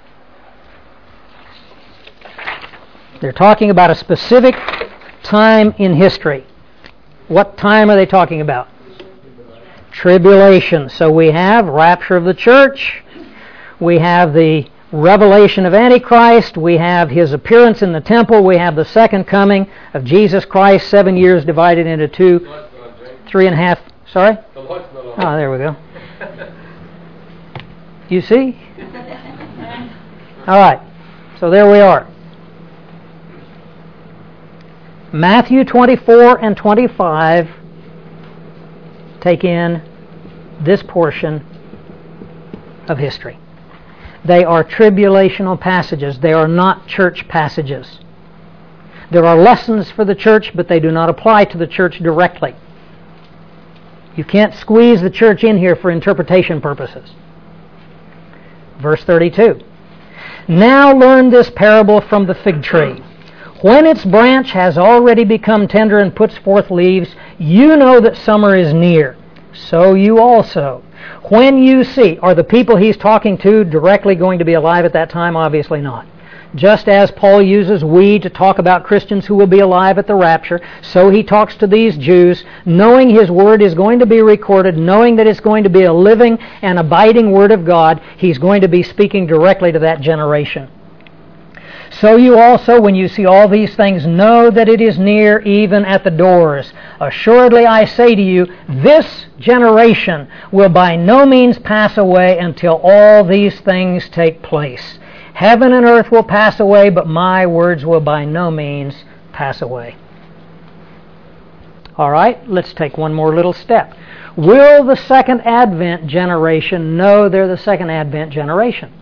They're talking about a specific time in history. What time are they talking about? Tribulation. So we have rapture of the church. We have the revelation of Antichrist. We have his appearance in the temple. We have the second coming of Jesus Christ, seven years divided into two, three and a half. Sorry? Oh, there we go. You see? All right. So there we are. Matthew twenty-four and twenty-five take in this portion of history. They are tribulational passages. They are not church passages. There are lessons for the church, but they do not apply to the church directly. You can't squeeze the church in here for interpretation purposes. Verse thirty-two. Now learn this parable from the fig tree. When its branch has already become tender and puts forth leaves, you know that summer is near. So you also. When you see, are the people he's talking to directly going to be alive at that time? Obviously not. Just as Paul uses we to talk about Christians who will be alive at the rapture, so he talks to these Jews, knowing his word is going to be recorded, knowing that it's going to be a living and abiding word of God. He's going to be speaking directly to that generation. So you also, when you see all these things, know that it is near, even at the doors. Assuredly I say to you, this generation will by no means pass away until all these things take place. Heaven and earth will pass away, but my words will by no means pass away. All right, let's take one more little step. Will the second Advent generation know they're the second Advent generation?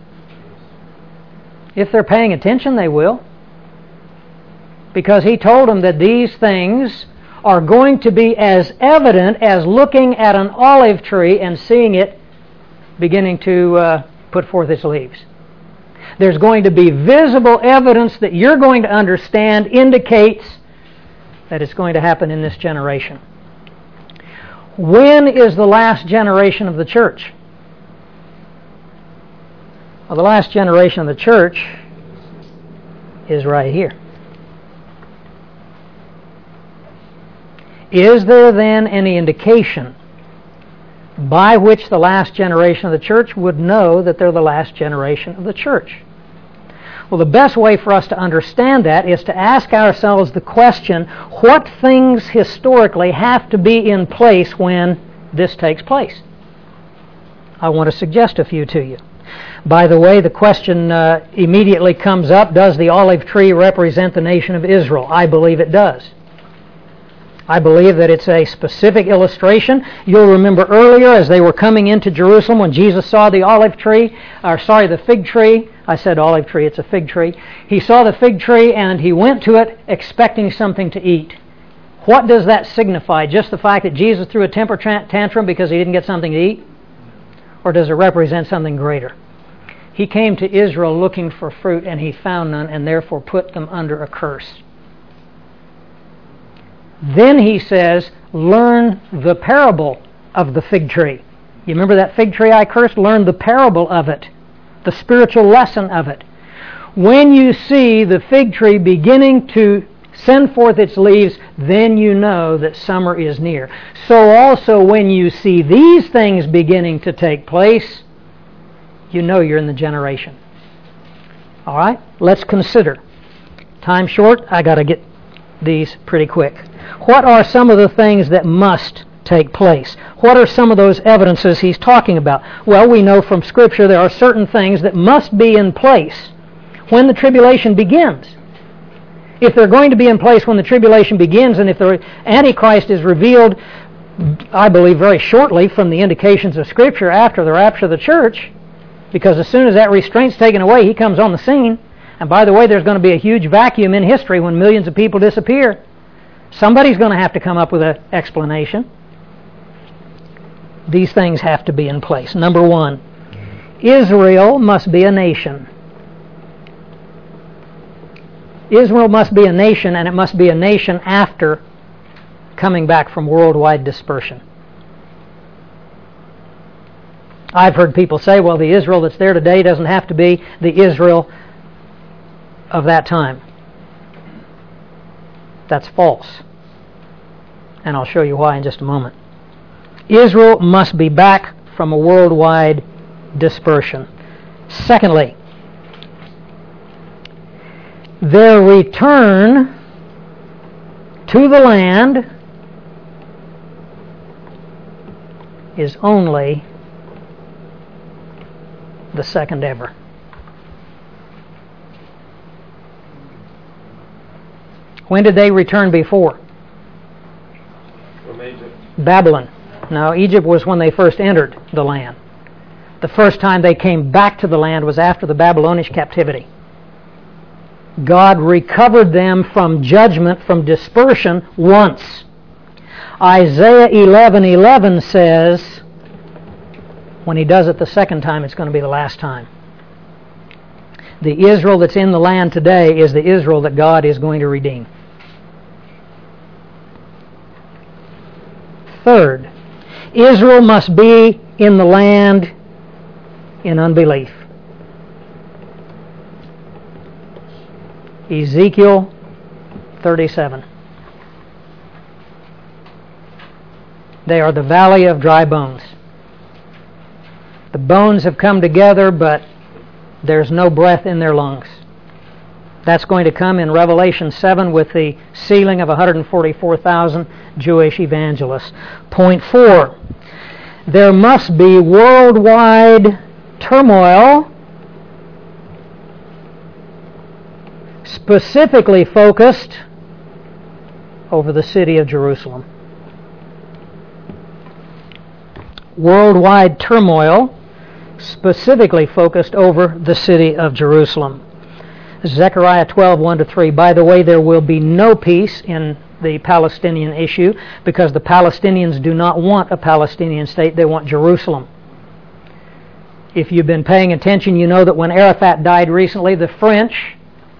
If they're paying attention, they will. Because he told them that these things are going to be as evident as looking at an olive tree and seeing it beginning to uh, put forth its leaves. There's going to be visible evidence that you're going to understand indicates that it's going to happen in this generation. When is the last generation of the church? Well, the last generation of the church is right here. Is there then any indication by which the last generation of the church would know that they're the last generation of the church? Well, the best way for us to understand that is to ask ourselves the question, what things historically have to be in place when this takes place? I want to suggest a few to you. By the way, the question uh, immediately comes up, does the olive tree represent the nation of Israel? I believe it does. I believe that it's a specific illustration. You'll remember earlier as they were coming into Jerusalem when Jesus saw the olive tree, or sorry, the fig tree. I said olive tree, it's a fig tree. He saw the fig tree and he went to it expecting something to eat. What does that signify? Just the fact that Jesus threw a temper tantrum because he didn't get something to eat? Or does it represent something greater? He came to Israel looking for fruit and he found none and therefore put them under a curse. Then he says, learn the parable of the fig tree. You remember that fig tree I cursed? Learn the parable of it, the spiritual lesson of it. When you see the fig tree beginning to send forth its leaves, then you know that summer is near. So also when you see these things beginning to take place, you know you're in the generation. All right, let's consider. Time short, I got to get these pretty quick. What are some of the things that must take place? What are some of those evidences he's talking about? Well, we know from Scripture there are certain things that must be in place when the tribulation begins. If they're going to be in place when the tribulation begins, and if the Antichrist is revealed, I believe very shortly from the indications of Scripture after the rapture of the church, Because as soon as that restraint's taken away, he comes on the scene. And by the way, there's going to be a huge vacuum in history when millions of people disappear. Somebody's going to have to come up with an explanation. These things have to be in place. Number one, Israel must be a nation. Israel must be a nation, and it must be a nation after coming back from worldwide dispersion. I've heard people say, well, the Israel that's there today doesn't have to be the Israel of that time. That's false. And I'll show you why in just a moment. Israel must be back from a worldwide dispersion. Secondly, their return to the land is only the second ever. When did they return before? From Egypt. Babylon. No, Egypt was when they first entered the land. The first time they came back to the land was after the Babylonish captivity. God recovered them from judgment, from dispersion, once. Isaiah eleven eleven says, when he does it the second time, it's going to be the last time. The Israel that's in the land today is the Israel that God is going to redeem. Third, Israel must be in the land in unbelief. Ezekiel thirty-seven. They are the valley of dry bones. The bones have come together, but there's no breath in their lungs. That's going to come in Revelation seven with the sealing of one hundred forty-four thousand Jewish evangelists. Point four, there must be worldwide turmoil specifically focused over the city of Jerusalem. Worldwide turmoil specifically focused over the city of Jerusalem. Zechariah twelve, one to three. By the way, there will be no peace in the Palestinian issue because the Palestinians do not want a Palestinian state. They want Jerusalem. If you've been paying attention, you know that when Arafat died recently, the French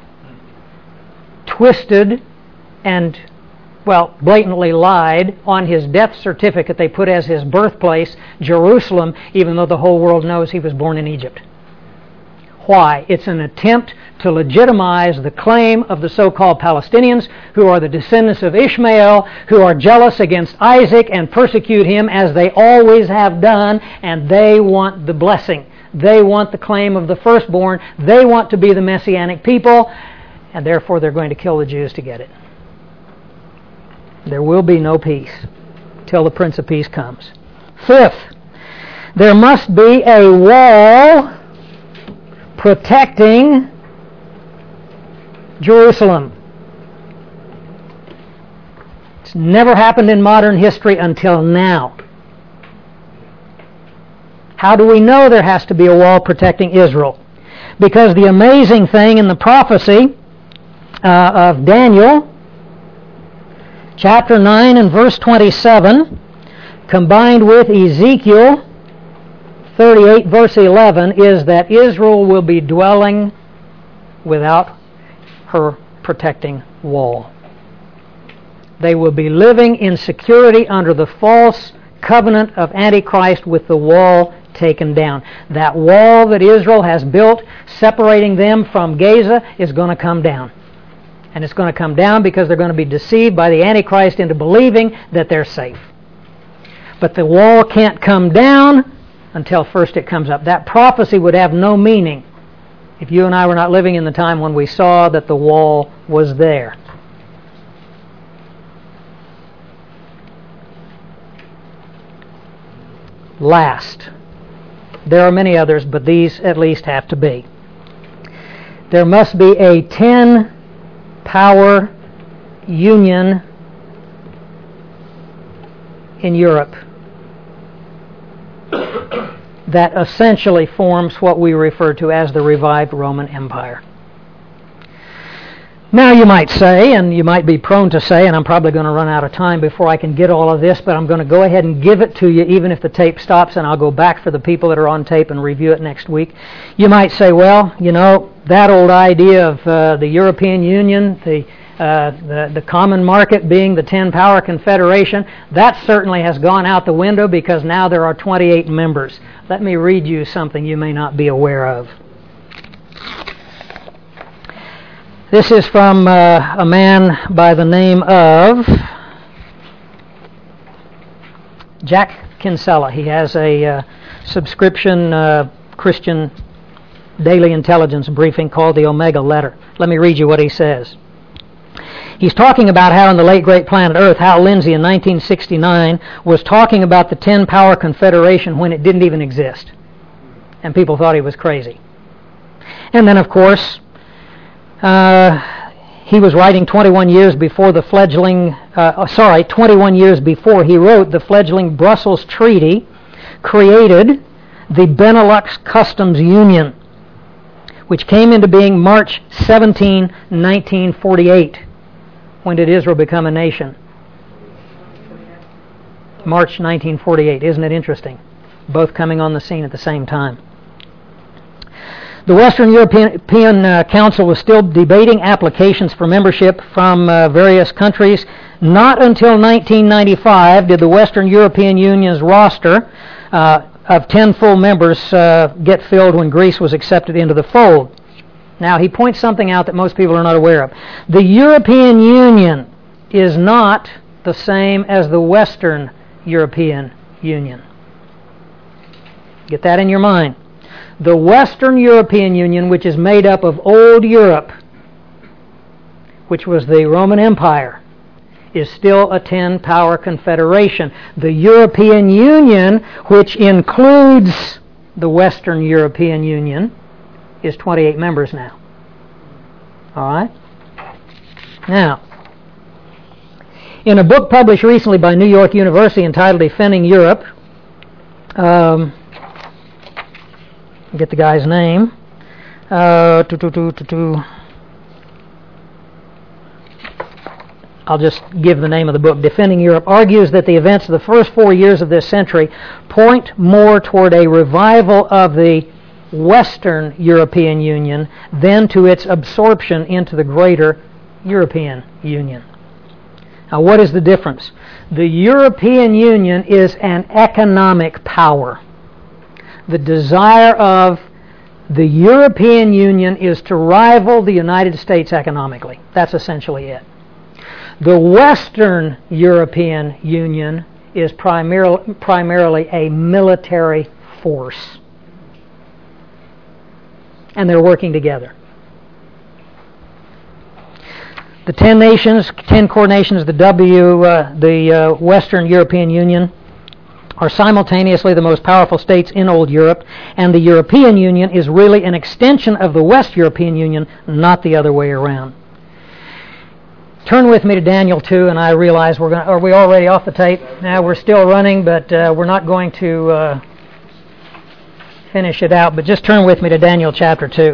twisted and, well, blatantly lied on his death certificate. They put as his birthplace Jerusalem, even though the whole world knows he was born in Egypt. Why? It's an attempt to legitimize the claim of the so-called Palestinians, who are the descendants of Ishmael, who are jealous against Isaac and persecute him as they always have done, and they want the blessing. They want the claim of the firstborn. They want to be the Messianic people, and therefore they're going to kill the Jews to get it. There will be no peace till the Prince of Peace comes. Fifth, there must be a wall protecting Jerusalem. It's never happened in modern history until now. How do we know there has to be a wall protecting Israel? Because the amazing thing in the prophecy uh, of Daniel, chapter nine and verse twenty-seven, combined with Ezekiel thirty-eight verse eleven, is that Israel will be dwelling without her protecting wall. They will be living in security under the false covenant of Antichrist with the wall taken down. That wall that Israel has built separating them from Gaza is going to come down. And it's going to come down because they're going to be deceived by the Antichrist into believing that they're safe. But the wall can't come down until first it comes up. That prophecy would have no meaning if you and I were not living in the time when we saw that the wall was there. Last, there are many others, but these at least have to be. There must be a ten-power union in Europe. that essentially forms what we refer to as the revived Roman Empire. Now you might say, and you might be prone to say, and I'm probably going to run out of time before I can get all of this, but I'm going to go ahead and give it to you even if the tape stops, and I'll go back for the people that are on tape and review it next week. You might say, well, you know, that old idea of uh, the European Union, the, uh, the, the common market being the ten-power confederation, that certainly has gone out the window because now there are twenty-eight members. Let me read you something you may not be aware of. This is from uh, a man by the name of Jack Kinsella. He has a uh, subscription uh, Christian daily intelligence briefing called the Omega Letter. Let me read you what he says. He's talking about how in the late great planet Earth, Hal Lindsey in nineteen sixty-nine was talking about the ten-power confederation when it didn't even exist. And people thought he was crazy. And then, of course, Uh, he was writing twenty-one years before the fledgling, uh, sorry, twenty-one years before he wrote the fledgling Brussels Treaty, created the Benelux Customs Union, which came into being March seventeenth, nineteen forty-eight. When did Israel become a nation? March nineteen forty-eight. Isn't it interesting? Both coming on the scene at the same time. The Western European uh, Council was still debating applications for membership from uh, various countries. Not until nineteen ninety-five did the Western European Union's roster uh, of ten full members uh, get filled when Greece was accepted into the fold. Now, he points something out that most people are not aware of. The European Union is not the same as the Western European Union. Get that in your mind. The Western European Union, which is made up of old Europe, which was the Roman Empire, is still a ten-power confederation. The European Union, which includes the Western European Union, is twenty-eight members now. All right? Now, in a book published recently by New York University entitled Defending Europe, um, get the guy's name. Uh, to, to, to, to, to. I'll just give the name of the book. Defending Europe argues that the events of the first four years of this century point more toward a revival of the Western European Union than to its absorption into the greater European Union. Now, what is the difference? The European Union is an economic power. The desire of the European Union is to rival the United States economically. That's essentially it. The Western European Union is primarily, primarily a military force. And they're working together. The ten nations, ten core nations, the W, uh, the uh, Western European Union, are simultaneously the most powerful states in old Europe, and the European Union is really an extension of the West European Union, not the other way around. Turn with me to Daniel two, and I realize we're going. Are we already off the tape? Now we're still running, but uh, we're not going to uh, finish it out. But just turn with me to Daniel chapter two.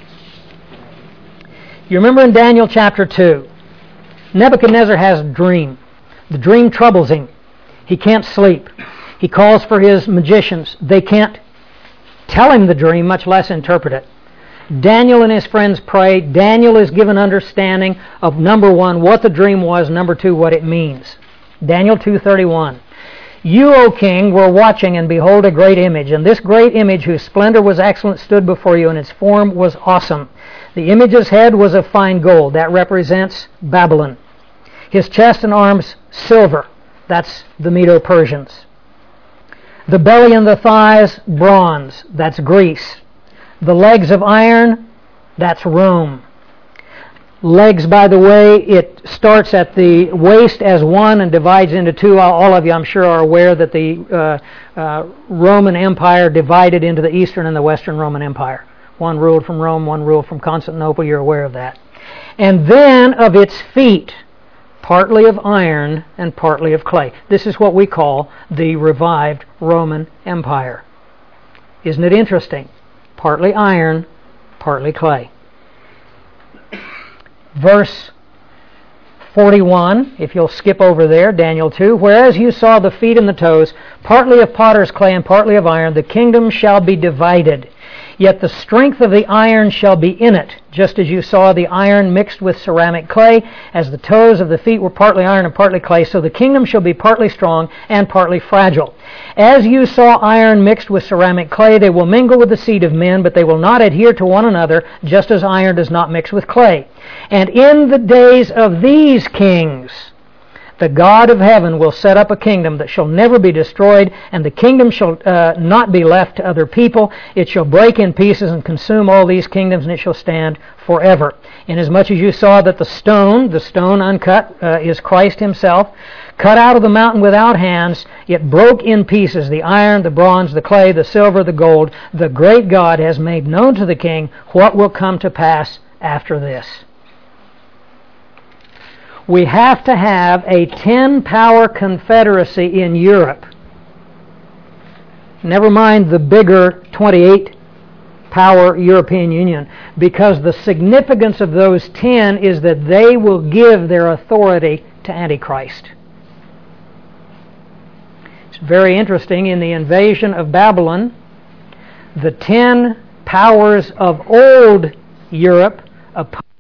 You remember in Daniel chapter two, Nebuchadnezzar has a dream. The dream troubles him. He can't sleep. He calls for his magicians. They can't tell him the dream, much less interpret it. Daniel and his friends pray. Daniel is given understanding of, number one, what the dream was, number two, what it means. Daniel two thirty-one. You, O king, were watching, and behold, a great image. And this great image, whose splendor was excellent, stood before you, and its form was awesome. The image's head was of fine gold. That represents Babylon. His chest and arms, silver. That's the Medo-Persians. The belly and the thighs, bronze. That's Greece. The legs of iron, that's Rome. Legs, by the way, it starts at the waist as one and divides into two. All of you, I'm sure, are aware that the uh, uh, Roman Empire divided into the Eastern and the Western Roman Empire. One ruled from Rome, one ruled from Constantinople. You're aware of that. And then of its feet, partly of iron and partly of clay. This is what we call the revived Roman Empire. Isn't it interesting? Partly iron, partly clay. Verse forty-one, if you'll skip over there, Daniel two, whereas you saw the feet and the toes, partly of potter's clay and partly of iron, the kingdom shall be divided. Yet the strength of the iron shall be in it, just as you saw the iron mixed with ceramic clay, as the toes of the feet were partly iron and partly clay, so the kingdom shall be partly strong and partly fragile. As you saw iron mixed with ceramic clay, they will mingle with the seed of men, but they will not adhere to one another, just as iron does not mix with clay. And in the days of these kings, the God of heaven will set up a kingdom that shall never be destroyed, and the kingdom shall uh, not be left to other people. It shall break in pieces and consume all these kingdoms, and it shall stand forever. Inasmuch as you saw that the stone, the stone uncut, uh, is Christ himself, cut out of the mountain without hands, it broke in pieces the iron, the bronze, the clay, the silver, the gold. The great God has made known to the king what will come to pass after this. We have to have a ten-power confederacy in Europe. Never mind the bigger twenty-eight power European Union, because the significance of those ten is that they will give their authority to Antichrist. It's very interesting, in the invasion of Babylon, the ten powers of old Europe opposed